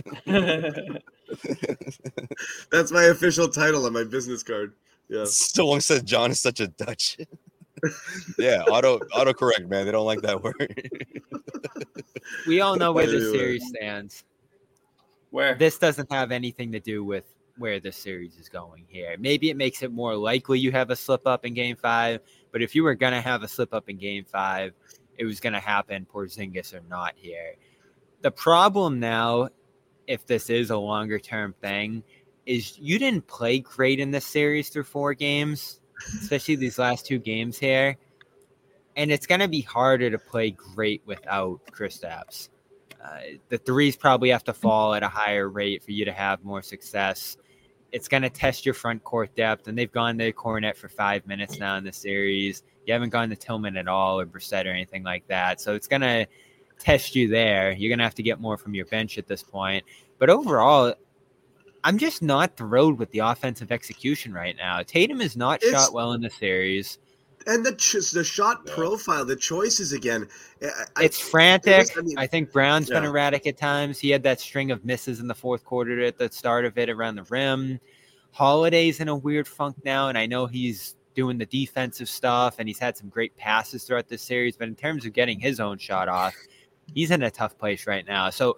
That's my official title on my business card. Yeah. Someone said John is such a Dutch. Yeah, autocorrect, man. They don't like that word. We all know where the series stands. Where? This doesn't have anything to do with where the series is going here. Maybe it makes it more likely you have a slip up in game 5, but if you were going to have a slip up in game 5, it was going to happen, Porzingis or not here. The problem now, if this is a longer term thing, is you didn't play great in this series through 4 games, especially these last 2 games here. And it's going to be harder to play great without Kristaps. The threes probably have to fall at a higher rate for you to have more success. It's going to test your front court depth, and they've gone to Cornet for 5 minutes now in the series. You haven't gone to Tillman at all or Brissett or anything like that. So it's going to test you there. You're going to have to get more from your bench at this point. But overall, I'm just not thrilled with the offensive execution right now. Tatum has not shot well in the series. And the shot profile, the choices again. It's frantic. I think Brown's been erratic at times. He had that string of misses in the fourth quarter at the start of it around the rim. Holiday's in a weird funk now, and I know he's doing the defensive stuff, and he's had some great passes throughout this series. But in terms of getting his own shot off, he's in a tough place right now. So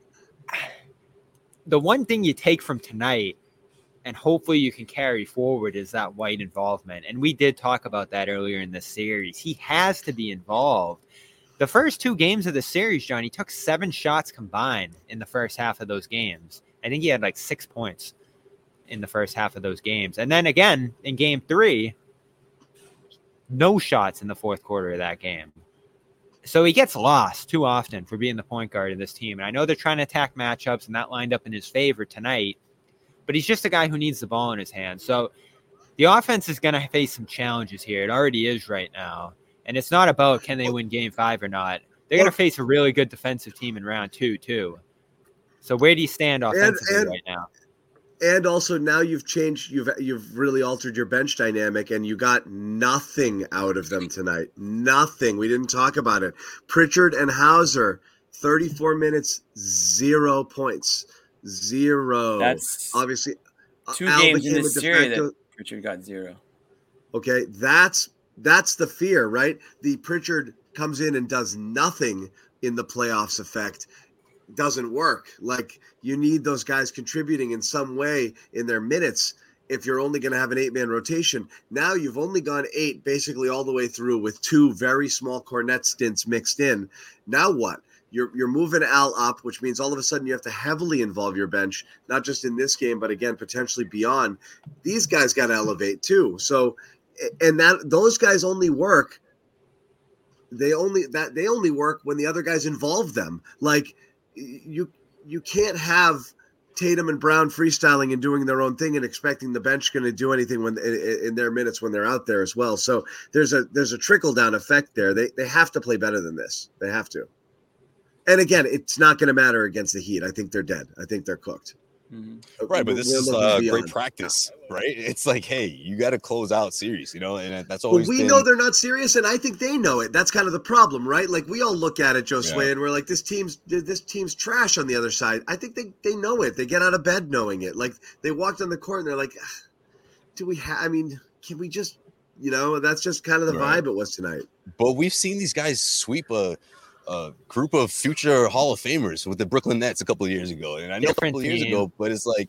the one thing you take from tonight, and hopefully you can carry forward, is that White involvement. And we did talk about that earlier in this series. He has to be involved. The first 2 games of the series, John, he took 7 shots combined in the first half of those games. I think he had like 6 points in the first half of those games. And then again, in game 3, no shots in the fourth quarter of that game. So he gets lost too often for being the point guard of this team. And I know they're trying to attack matchups, and that lined up in his favor tonight. But he's just a guy who needs the ball in his hand. So the offense is going to face some challenges here. It already is right now. And it's not about can they win game 5 or not. They're going to face a really good defensive team in round 2, too. So where do you stand offensively right now? And also now you've changed, you've really altered your bench dynamic, and you got nothing out of them tonight. Nothing. We didn't talk about it. Pritchard and Hauser, 34 minutes, 0 points. 0. That's obviously 2 games in this series that Pritchard got 0. Okay, that's the fear, right? The Pritchard comes in and does nothing in the playoffs effect. Doesn't work. Like, you need those guys contributing in some way in their minutes if you're only going to have an 8-man rotation. Now you've only gone 8 basically all the way through with 2 very small Cornet stints mixed in. Now what? You're moving Al up, which means all of a sudden you have to heavily involve your bench, not just in this game, but again, potentially beyond. These guys got to elevate too. So, and that those guys only work. They only work when the other guys involve them. Like, you can't have Tatum and Brown freestyling and doing their own thing and expecting the bench going to do anything when in their minutes when they're out there as well. So there's a trickle down effect there. They have to play better than this. They have to. And again, it's not going to matter against the Heat. I think they're dead. I think they're cooked. Right, but this We're is looking great beyond. practice, right? It's like, hey, you got to close out series, and that's Well, always we been. know they're not serious, and I think they know it. That's kind of the problem, right? Like we all look at it, Joe Sway, and we're like, this team's trash on the other side. I think they know it. They get out of bed knowing it. Like they walked on the court and they're like, do we have? I mean, can we just, that's just kind of the vibe it was tonight. But we've seen these guys sweep a group of future Hall of Famers with the Brooklyn Nets a couple of years ago, and I know a couple of years ago, but it's like,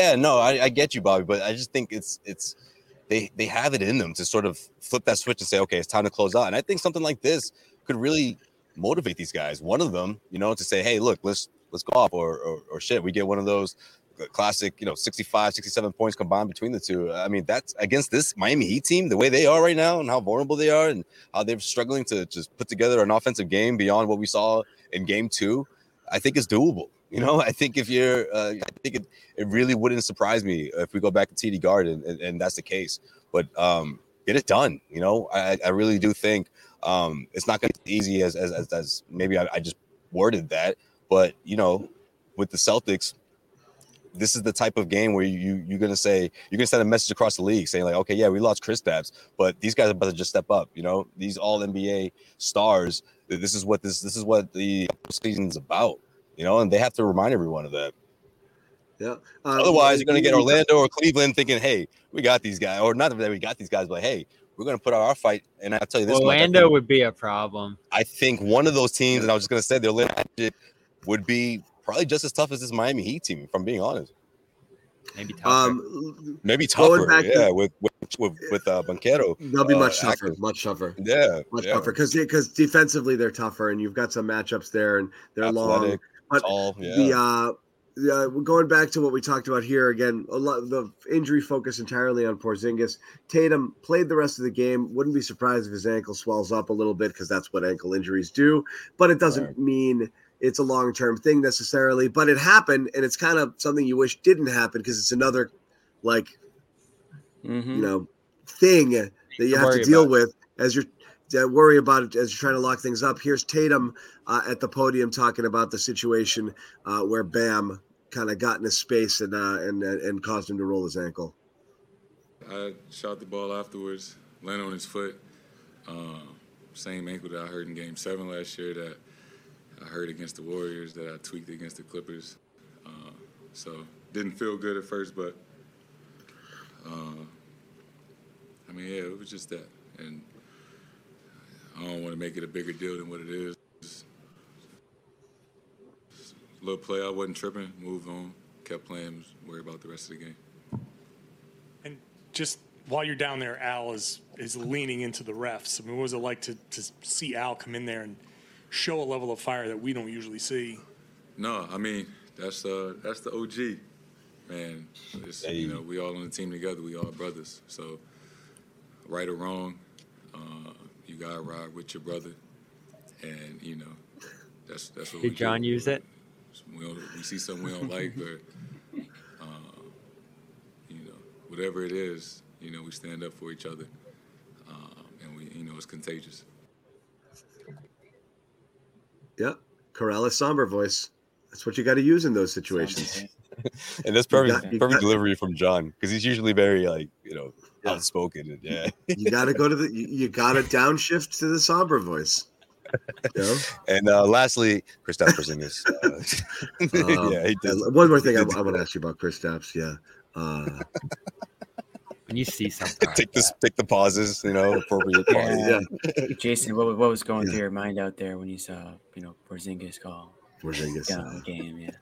I get you, Bobby, but I just think it's they have it in them to sort of flip that switch and say, okay, it's time to close out. And I think something like this could really motivate these guys. One of them, to say, hey, look, let's go off, or shit, we get one of those classic, 65, 67 points combined between the two. I mean, that's against this Miami Heat team, the way they are right now and how vulnerable they are and how they're struggling to just put together an offensive game beyond what we saw in game 2, I think is doable. I think if you're, I think it really wouldn't surprise me if we go back to TD Garden and that's the case. But get it done. I really do think it's not going to be easy as maybe I just worded that. But, with the Celtics, this is the type of game where you're gonna send a message across the league saying like, okay, yeah, we lost Kristaps, but these guys are about to just step up. These all NBA stars. This is what the season's about. And they have to remind everyone of that. Yeah. Otherwise, you're gonna get Orlando or Cleveland thinking, hey, we got these guys, or not that we got these guys, but hey, we're gonna put out our fight. And I'll tell you this: Orlando would be a problem. I think one of those teams, and I was just gonna say, the Orlando would be probably just as tough as this Miami Heat team, if I'm being honest. Maybe tougher. Maybe tougher. Yeah, with Banchero. They'll be much tougher. Much tougher. Yeah, much tougher because defensively they're tougher, and you've got some matchups there, and they're athletic, long. But tall. Yeah. Going back to what we talked about here again, a lot the injury focus entirely on Porzingis. Tatum played the rest of the game. Wouldn't be surprised if his ankle swells up a little bit because that's what ankle injuries do. But it doesn't mean it's a long-term thing necessarily, but it happened, and it's kind of something you wish didn't happen because it's another, thing that you have to deal with as you're worry about it as you're trying to lock things up. Here's Tatum at the podium talking about the situation where Bam kind of got in his space and caused him to roll his ankle. I shot the ball afterwards, landed on his foot. Same ankle that I hurt in Game 7 last year that I hurt against the Warriors, that I tweaked against the Clippers. So didn't feel good at first, but it was just that. And I don't want to make it a bigger deal than what it is. Little play, I wasn't tripping, moved on, kept playing, was worried about the rest of the game. And just while you're down there, Al is leaning into the refs. I mean, what was it like to see Al come in there and show a level of fire that we don't usually see? No, I mean, that's the OG, man. We all on the team together. We all brothers. So, right or wrong, you gotta ride with your brother, and that's what. Did John use it? We see something we don't like, or whatever it is, we stand up for each other, and we, it's contagious. Yeah, Corrales somber voice. That's what you got to use in those situations. And that's perfect delivery from John, because he's usually very outspoken. And you got to go to you got to downshift to the somber voice. And lastly, Kristaps Porzingis. He does. One more thing I want to ask you about Kristaps. Yeah. When you see something, take the pauses, appropriate pauses. Yeah. Jason, what was going through your mind out there when you saw, Porzingis call? Porzingis game, yeah.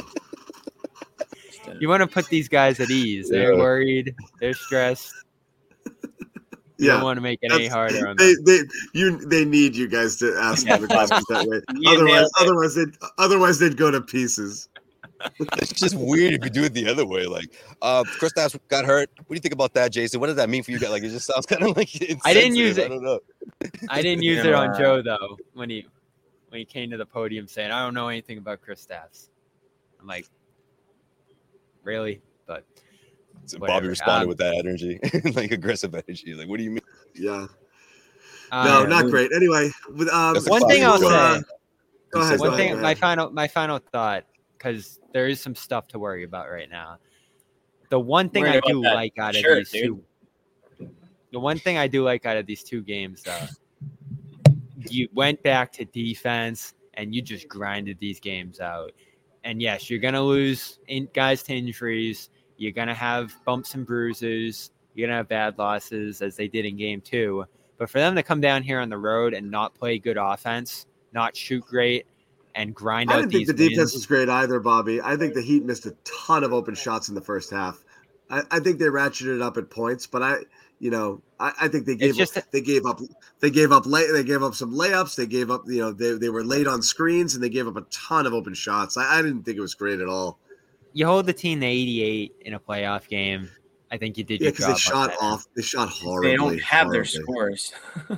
You want to put these guys at ease. They're worried. They're stressed. You don't want to make it any harder on them. They need you guys to ask them the questions that way. Otherwise they'd go to pieces. It's just weird if you do it the other way. Like, Kristaps got hurt. What do you think about that, Jason? What does that mean for you guys? Like, it just sounds kind of like I didn't use it. I don't know. I didn't use it on Joe though when he came to the podium saying, "I don't know anything about Kristaps." I'm like, really? But so Bobby responded with that energy, like aggressive energy. Like, what do you mean? Yeah. No, not great. Anyway, one thing I'll say. Go ahead. My final thought because there is some stuff to worry about right now. The one thing Worried I about do that like out of shirt, these dude. the one thing I do like out of these two games, though, you went back to defense and you just grinded these games out. And yes, you're gonna lose guys to injuries. You're gonna have bumps and bruises. You're gonna have bad losses, as they did in Game 2. But for them to come down here on the road and not play good offense, not shoot great, and grind out I didn't think these the defense wins, was great either, Bobby. I think the Heat missed a ton of open shots in the first half. I think they ratcheted it up at points, but I think they gave up some layups. They gave up, they were late on screens and they gave up a ton of open shots. I didn't think it was great at all. you hold the team to 88 in a playoff game. I think you did your job. They shot off. They shot horribly. They don't have their horribly. scores.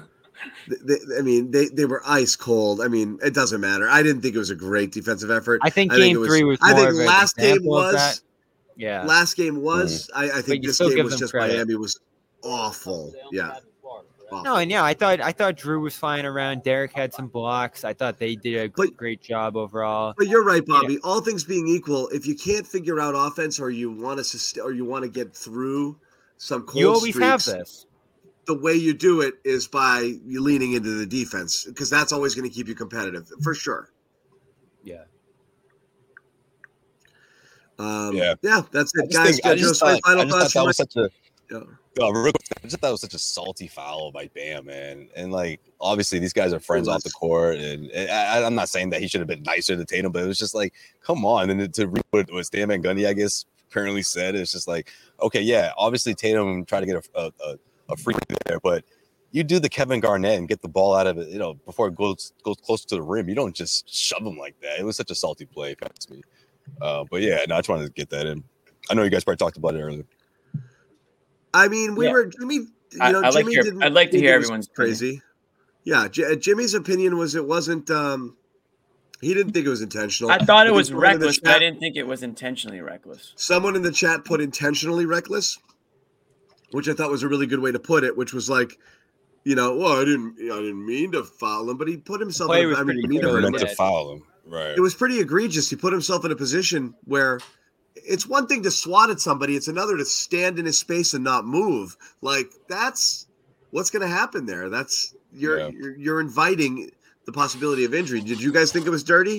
They were ice cold. I mean, it doesn't matter. I didn't think it was a great defensive effort. I think Game 3 was. I more think of an last game example of was. that. Yeah. Last game was. I think this game was just credit. Miami was awful. Yeah. Awful. No, and yeah, I thought Drew was flying around. Derek had some blocks. I thought they did a great job overall. But you're right, Bobby. All things being equal, if you can't figure out offense or you want to get through some cold you always streaks, have this. The way you do it is by you leaning into the defense, because that's always going to keep you competitive for sure. Yeah. Yeah, that's it, I guys. just thought that was such a salty foul by Bam, man. And like, obviously, these guys are friends off the court, and I'm not saying that he should have been nicer to Tatum, but it was just like, come on. And to read what Stan Van Gundy, I guess, apparently said, it's just like, okay, yeah, obviously Tatum tried to get a free there, but you do the Kevin Garnett and get the ball out of it, before it goes close to the rim. You don't just shove him like that. It was such a salty play, past me. But yeah, no, I just wanted to get that in. I know you guys probably talked about it earlier. I mean, I'd like to hear everyone's crazy. Yeah, Jimmy's opinion was it wasn't. He didn't think it was intentional. I thought it was reckless, but I didn't think it was intentionally reckless. Someone in the chat put intentionally reckless, which I thought was a really good way to put it. Which was like, well, I didn't mean to foul him, but he put himself. Meant to foul him. Right. It was pretty egregious. He put himself in a position where it's one thing to swat at somebody. It's another to stand in his space and not move. Like, that's what's going to happen there. That's you're inviting the possibility of injury. Did you guys think it was dirty?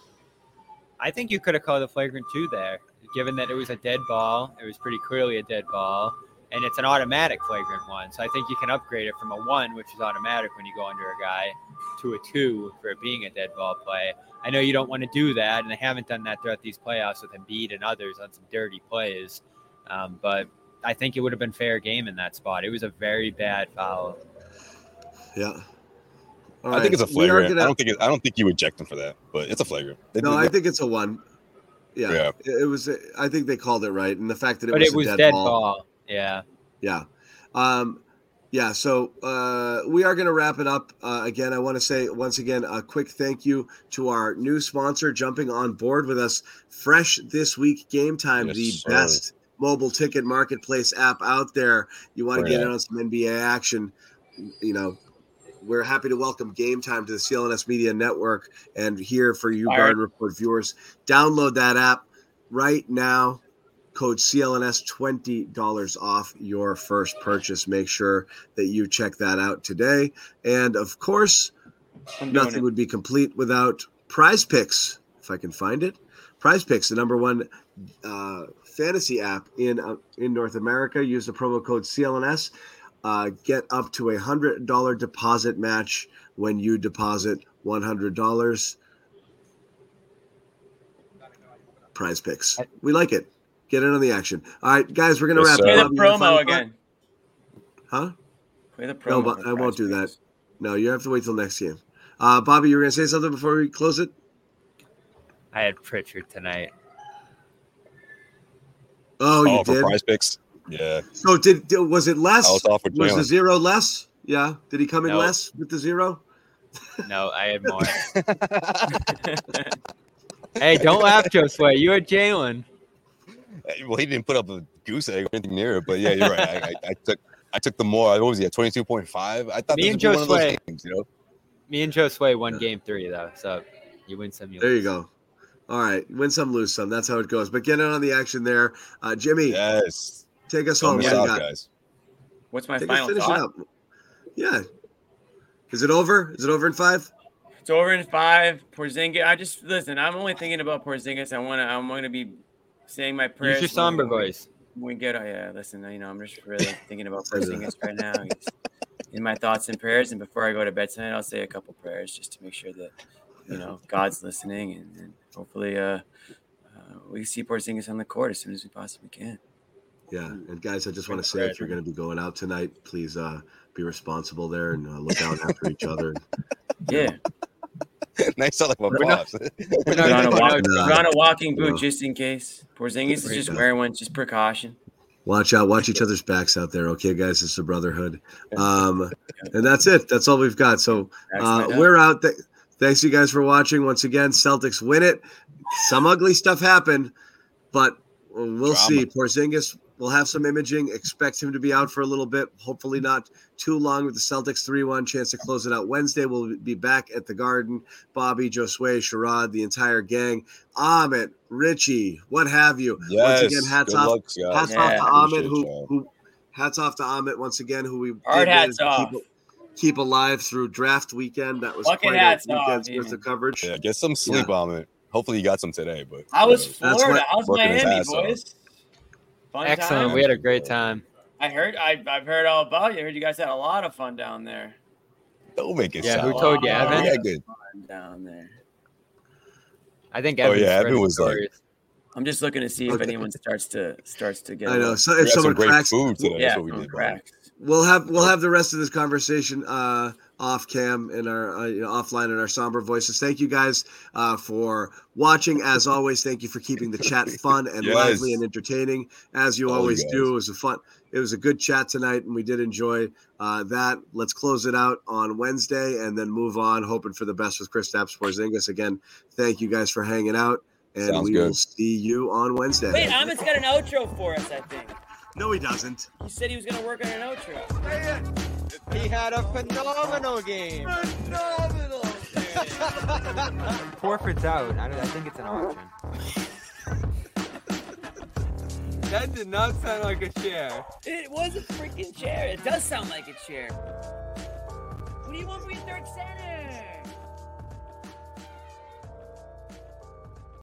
I think you could have called a flagrant 2 there, given that it was a dead ball. It was pretty clearly a dead ball, and it's an automatic flagrant 1. So I think you can upgrade it from a 1, which is automatic when you go under a guy, to a 2 for it being a dead ball play. I know you don't want to do that, and they haven't done that throughout these playoffs with Embiid and others on some dirty plays. But I think it would have been fair game in that spot. It was a very bad foul. Yeah. I think it's a flagrant. I don't think you eject them for that, but it's a flagrant. I think it's a 1. Yeah. It was. I think they called it right, and the fact that it was a dead ball. Yeah. Yeah. Yeah, so we are going to wrap it up. Again, I want to say, once again, a quick thank you to our new sponsor jumping on board with us fresh this week, Game Time, best mobile ticket marketplace app out there. You want to get in on some NBA action, we're happy to welcome Game Time to the CLNS Media Network and here for you Garden Report viewers. Download that app right now. Code CLNS, $20 off your first purchase. Make sure that you check that out today. And of course, nothing would be complete without Prize Picks, if I can find it. Prize Picks, the number one fantasy app in North America. Use the promo code CLNS. Get up to $100 deposit match when you deposit $100. Prize Picks. We like it. Get in on the action. All right, guys, we're going to wrap Play up. the promo again. Huh? Play the promo. No, I won't do that. No, you have to wait till next game. Bobby, you were going to say something before we close it? I had Pritchard tonight. Oh, you did? For Prize Picks? Yeah. So was it less? Was the 0 less? Yeah. Did he come in less with the 0? No, I had more. Hey, don't laugh, Josue. You had Jalen. Well, he didn't put up a goose egg or anything near it, but yeah, you're right. I took the more. What was he at 22.5? I thought me this would be one of those games, Me and Josue won Game 3 though, so you win some. There you go. All right, win some, lose some. That's how it goes. But get in on the action there, Jimmy. Yes. Take us home. What What guys? What's my Take final finish thought? it up. Yeah. Is it over? Is it over in 5? It's over in 5. Porzingis. I'm only thinking about Porzingis. I'm gonna be saying my prayers. Use your somber voice. We get. Listen. I'm just really thinking about Porzingis right now. He's in my thoughts and prayers. And before I go to bed tonight, I'll say a couple prayers just to make sure that God's listening, and hopefully we see Porzingis on the court as soon as we possibly can. Yeah, and guys, I just want to say, if you're going to be going out tonight, please be responsible there and look out after each other. Yeah. Nice sound like my boss. Put on a walking boot just in case. Porzingis is just wearing one, just precaution. Watch out. Watch each other's backs out there. Okay, guys, it's a brotherhood. And that's it. That's all we've got. So we're out. Thanks, you guys, for watching. Once again, Celtics win it. Some ugly stuff happened, but we'll see. Porzingis will have some imaging. Expect him to be out for a little bit. Hopefully not too long with the Celtics 3-1. Chance to close it out Wednesday. We'll be back at the Garden. Bobby, Josue, Sherrod, the entire gang. Ahmet, Richie, what have you. Yes. Once again, hats off to Ahmet, hats off to Ahmet once again, who we keep alive through draft weekend. That was fucking quite hats a weekend's off, worth of coverage. Yeah, get some sleep on it. Hopefully you got some today. But I was Florida. I was Miami, boys. Excellent. Time. We had a great time. I've heard all about you. I heard you guys had a lot of fun down there. Don't make it sound. Who told you, Evan? Yeah, good. Down there. I think Evan was like. I'm just looking to see if anyone starts to get. I know. So if someone cracks food today, yeah, that's what we did. We'll have the rest of this conversation off cam in our offline in our somber voices. Thank you guys for watching. As always, thank you for keeping the chat fun and lively and entertaining, as you always do. It was a good chat tonight, and we did enjoy that. Let's close it out on Wednesday and then move on, hoping for the best with Kristaps Porzingis. Again, thank you guys for hanging out, and we will see you on Wednesday. Wait, Amit's got an outro for us, I think. No, he doesn't. He said he was going to work on an outro. He had a phenomenal game. Horford's out. I think it's an option. That did not sound like a chair. It was a freaking chair. It does sound like a chair. What do you want for your third set?